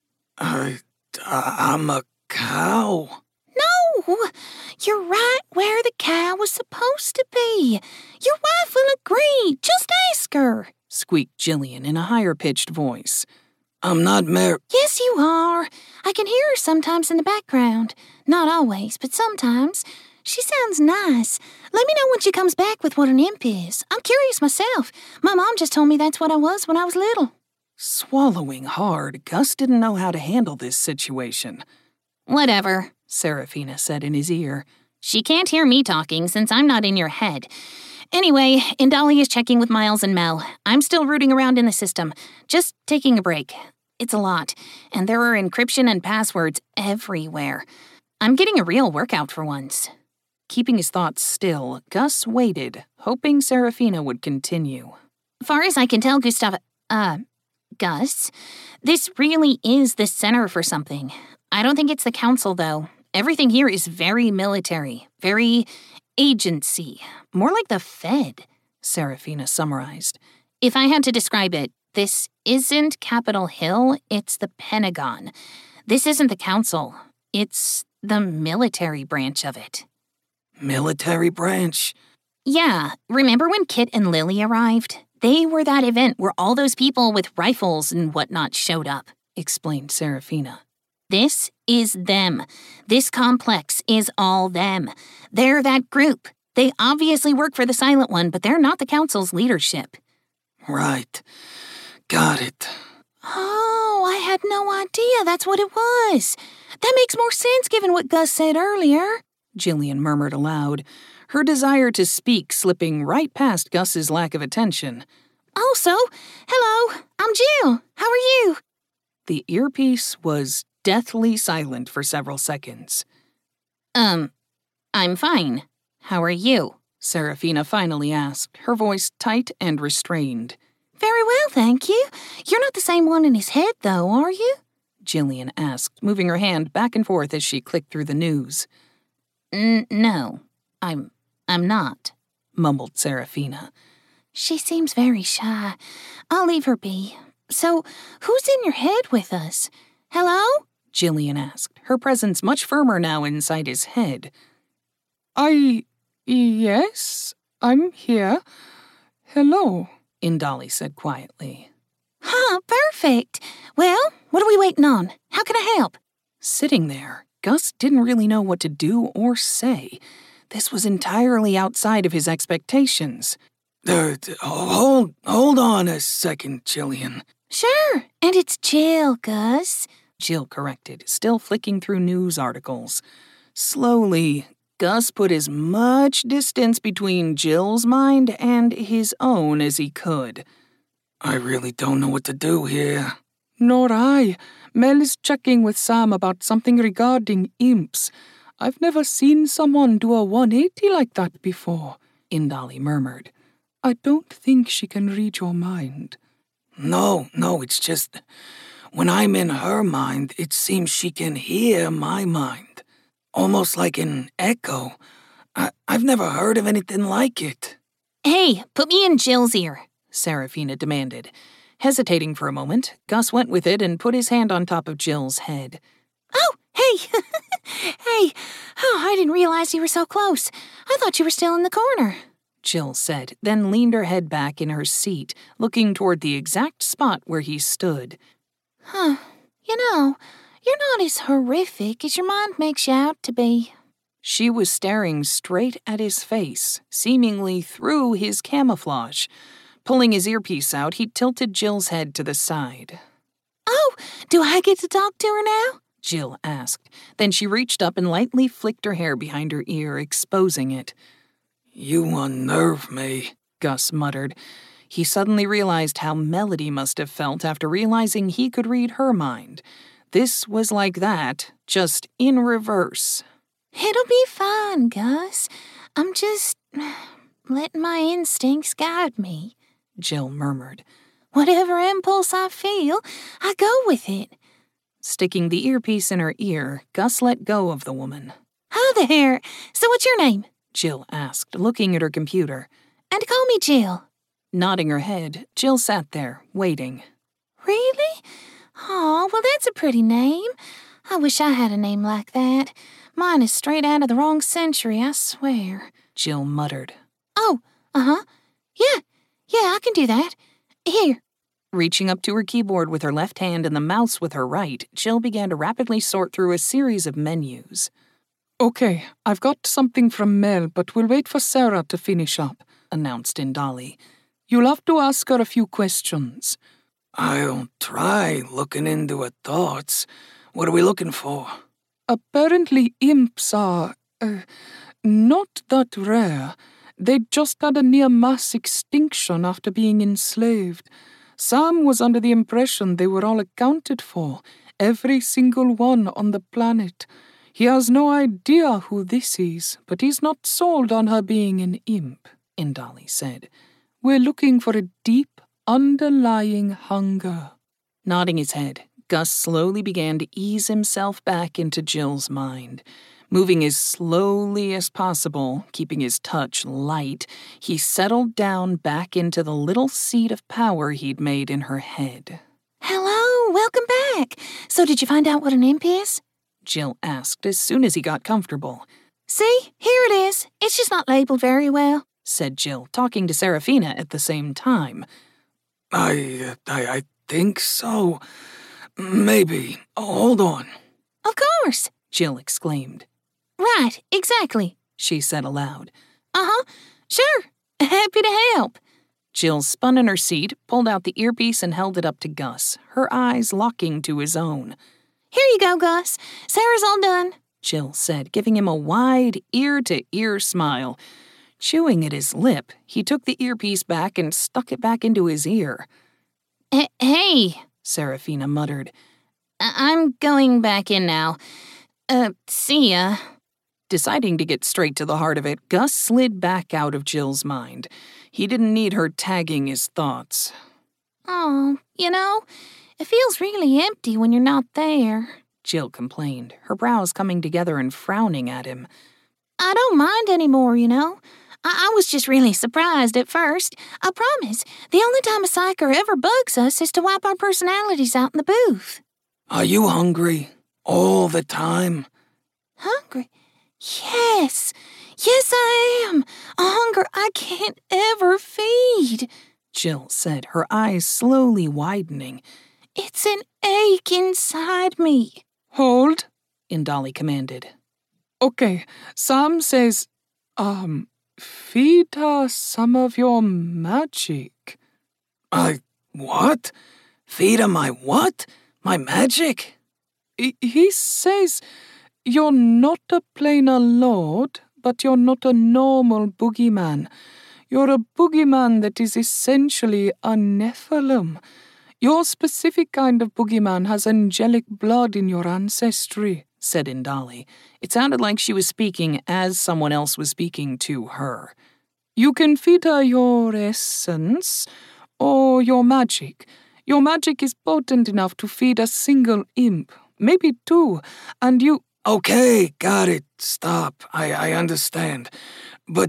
I... I'm a cow. No, you're right where the cow was supposed to be. Your wife will agree. Just ask her, squeaked Jillian in a higher-pitched voice. I'm not married. Yes, you are. I can hear her sometimes in the background. Not always, but sometimes. She sounds nice. Let me know when she comes back with what an imp is. I'm curious myself. My mom just told me that's what I was when I was little. Swallowing hard, Gus didn't know how to handle this situation. Whatever, Seraphina said in his ear. She can't hear me talking since I'm not in your head. Anyway, Indali is checking with Miles and Mel. I'm still rooting around in the system, just taking a break. It's a lot, and there are encryption and passwords everywhere. I'm getting a real workout for once. Keeping his thoughts still, Gus waited, hoping Seraphina would continue. Far as I can tell, Gustav, uh, Gus, this really is the center for something. I don't think it's the council, though. Everything here is very military, very agency, more like the Fed, Seraphina summarized. If I had to describe it, this isn't Capitol Hill, it's the Pentagon. This isn't the council, it's the military branch of it. Military branch? Yeah, remember when Kit and Lily arrived? They were that event where all those people with rifles and whatnot showed up, explained Seraphina. This is them. This complex is all them. They're that group. They obviously work for the Silent One, but they're not the Council's leadership. Right. Got it. Oh, I had no idea that's what it was. That makes more sense given what Gus said earlier. Jillian murmured aloud, her desire to speak slipping right past Gus's lack of attention. Also, hello, I'm Jill. How are you? The earpiece was deathly silent for several seconds. Um, I'm fine. How are you? Seraphina finally asked, her voice tight and restrained. Very well, thank you. You're not the same one in his head, though, are you? Jillian asked, moving her hand back and forth as she clicked through the news. N- no, I'm... I'm not, mumbled Seraphina. She seems very shy. I'll leave her be. So, who's in your head with us? Hello? Jillian asked, her presence much firmer now inside his head. I... yes, I'm here. Hello, Indali said quietly. Huh, perfect. Well, what are we waiting on? How can I help? Sitting there, Gus didn't really know what to do or say. This was entirely outside of his expectations. Uh, hold, hold on a second, Jillian. Sure, and it's Jill, Gus. Jill corrected, still flicking through news articles. Slowly, Gus put as much distance between Jill's mind and his own as he could. I really don't know what to do here. Nor I. Mel is checking with Sam about something regarding imps. I've never seen someone do a one eighty like that before, Indali murmured. I don't think she can read your mind. No, no, it's just... when I'm in her mind, it seems she can hear my mind. Almost like an echo. I- I've never heard of anything like it. Hey, put me in Jill's ear, Seraphina demanded. Hesitating for a moment, Gus went with it and put his hand on top of Jill's head. Oh, hey! Hey! Oh, I didn't realize you were so close. I thought you were still in the corner. Jill said, then leaned her head back in her seat, looking toward the exact spot where he stood. Huh. You know, you're not as horrific as your mind makes you out to be. She was staring straight at his face, seemingly through his camouflage. Pulling his earpiece out, he tilted Jill's head to the side. Oh, do I get to talk to her now? Jill asked. Then she reached up and lightly flicked her hair behind her ear, exposing it. You unnerve me, Gus muttered. He suddenly realized how Melody must have felt after realizing he could read her mind. This was like that, just in reverse. It'll be fine, Gus. I'm just letting my instincts guide me, Jill murmured. Whatever impulse I feel, I go with it. Sticking the earpiece in her ear, Gus let go of the woman. Hi there. So what's your name? Jill asked, looking at her computer. And call me Jill. Nodding her head, Jill sat there, waiting. Really? Oh, well, that's a pretty name. I wish I had a name like that. Mine is straight out of the wrong century, I swear. Jill muttered. Oh, uh-huh. Yeah, yeah, I can do that. Here. Reaching up to her keyboard with her left hand and the mouse with her right, Jill began to rapidly sort through a series of menus. Okay, I've got something from Mel, but we'll wait for Sarah to finish up, announced Indali. You'll have to ask her a few questions. I'll try looking into her thoughts. What are we looking for? Apparently imps are, uh, not that rare. They just had a near mass extinction after being enslaved. Sam was under the impression they were all accounted for, every single one on the planet. He has no idea who this is, but he's not sold on her being an imp, Indali said. We're looking for a deep, underlying hunger. Nodding his head, Gus slowly began to ease himself back into Jill's mind. Moving as slowly as possible, keeping his touch light, he settled down back into the little seat of power he'd made in her head. Hello, welcome back. So did you find out what an imp is? Jill asked as soon as he got comfortable. See, here it is. It's just not labeled very well, said Jill, talking to Seraphina at the same time. I, I, I think so. Maybe. Hold on. Of course, Jill exclaimed. Right, exactly, she said aloud. Uh-huh, sure, happy to help. Jill spun in her seat, pulled out the earpiece, and held it up to Gus, her eyes locking to his own. Here you go, Gus. Sarah's all done, Jill said, giving him a wide, ear-to-ear smile. Chewing at his lip, he took the earpiece back and stuck it back into his ear. H- hey, Seraphina muttered. I- I'm going back in now. Uh, see ya. Deciding to get straight to the heart of it, Gus slid back out of Jill's mind. He didn't need her tagging his thoughts. Oh, you know, it feels really empty when you're not there, Jill complained, her brows coming together and frowning at him. I don't mind anymore, you know. I, I was just really surprised at first. I promise, the only time a psyker ever bugs us is to wipe our personalities out in the booth. Are you hungry? All the time? Hungry? Yes. Yes, I am. A hunger I can't ever feed, Jill said, her eyes slowly widening. It's an ache inside me. Hold, Indali commanded. Okay, Sam says, um, feed her some of your magic. I... what? Feed her my what? My magic? He, he says you're not a plainer lord, but you're not a normal boogeyman. You're a boogeyman that is essentially a Nephilim. Your specific kind of boogeyman has angelic blood in your ancestry, said Indali. It sounded like she was speaking as someone else was speaking to her. You can feed her your essence or your magic. Your magic is potent enough to feed a single imp, maybe two, and you... Okay, got it. Stop. I, I understand. But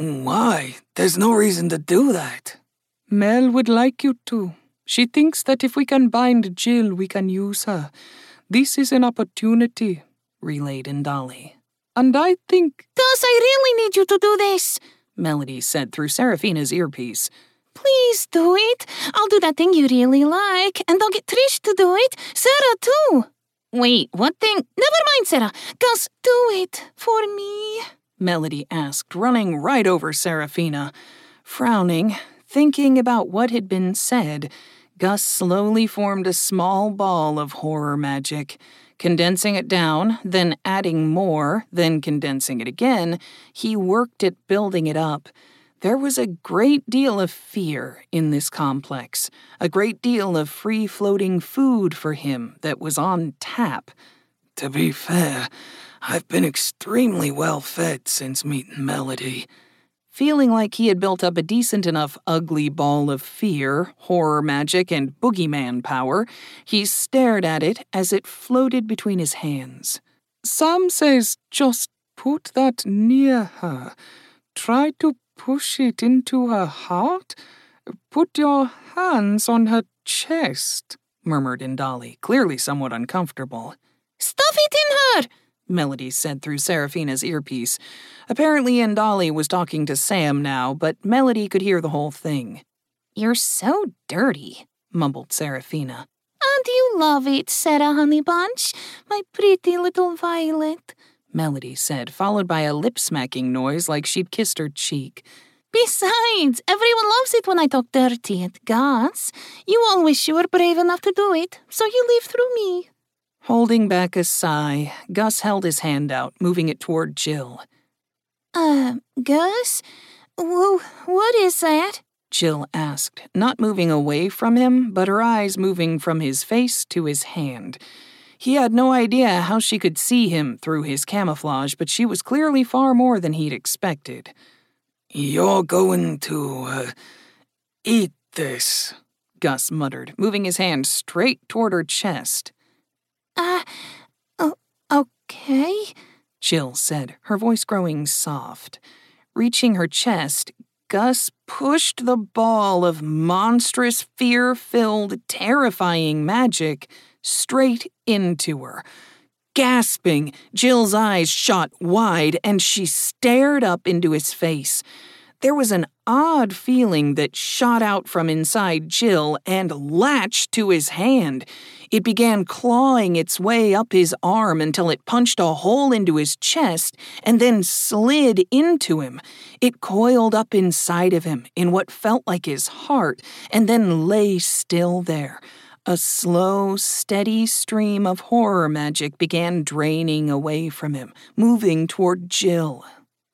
why? There's no reason to do that. Mel would like you to. She thinks that if we can bind Jill, we can use her. This is an opportunity, relayed Indali. And I think... Gus, I really need you to do this, Melody said through Seraphina's earpiece. Please do it. I'll do that thing you really like, and I'll get Trish to do it. Sarah, too. Wait, what thing? Never mind, Sarah. Gus, do it for me, Melody asked, running right over Seraphina. Frowning, thinking about what had been said, Gus slowly formed a small ball of horror magic. Condensing it down, then adding more, then condensing it again, he worked at building it up. There was a great deal of fear in this complex, a great deal of free-floating food for him that was on tap. To be fair, I've been extremely well-fed since meeting Melody. Feeling like he had built up a decent enough ugly ball of fear, horror magic, and boogeyman power, he stared at it as it floated between his hands. Sam says just put that near her. Try to push it into her heart. Put your hands on her chest, murmured Indali, clearly somewhat uncomfortable. Stuff it in her, Melody said through Seraphina's earpiece. Apparently Indali was talking to Sam now, but Melody could hear the whole thing. You're so dirty, mumbled Seraphina. And you love it, Sarah Honeybunch, my pretty little violet, Melody said, followed by a lip-smacking noise like she'd kissed her cheek. Besides, everyone loves it when I talk dirty at Gus. You all wish you were brave enough to do it, so you leave through me. Holding back a sigh, Gus held his hand out, moving it toward Jill. Uh, Gus? Wh- what is that? Jill asked, not moving away from him, but her eyes moving from his face to his hand. He had no idea how she could see him through his camouflage, but she was clearly far more than he'd expected. You're going to, uh, eat this, Gus muttered, moving his hand straight toward her chest. Uh, oh, okay, Jill said, her voice growing soft. Reaching her chest, Gus pushed the ball of monstrous, fear-filled, terrifying magic straight into her. Gasping, Jill's eyes shot wide, and she stared up into his face. There was an odd feeling that shot out from inside Jill and latched to his hand. It began clawing its way up his arm until it punched a hole into his chest and then slid into him. It coiled up inside of him in what felt like his heart and then lay still there. A slow, steady stream of horror magic began draining away from him, moving toward Jill.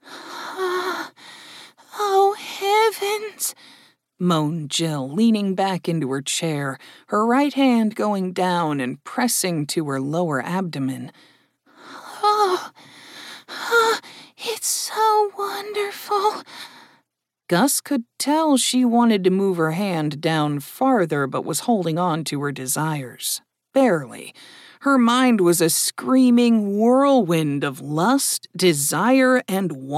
Oh, heavens, moaned Jill, leaning back into her chair, her right hand going down and pressing to her lower abdomen. Oh, oh, it's so wonderful. Gus could tell she wanted to move her hand down farther but was holding on to her desires. Barely. Her mind was a screaming whirlwind of lust, desire, and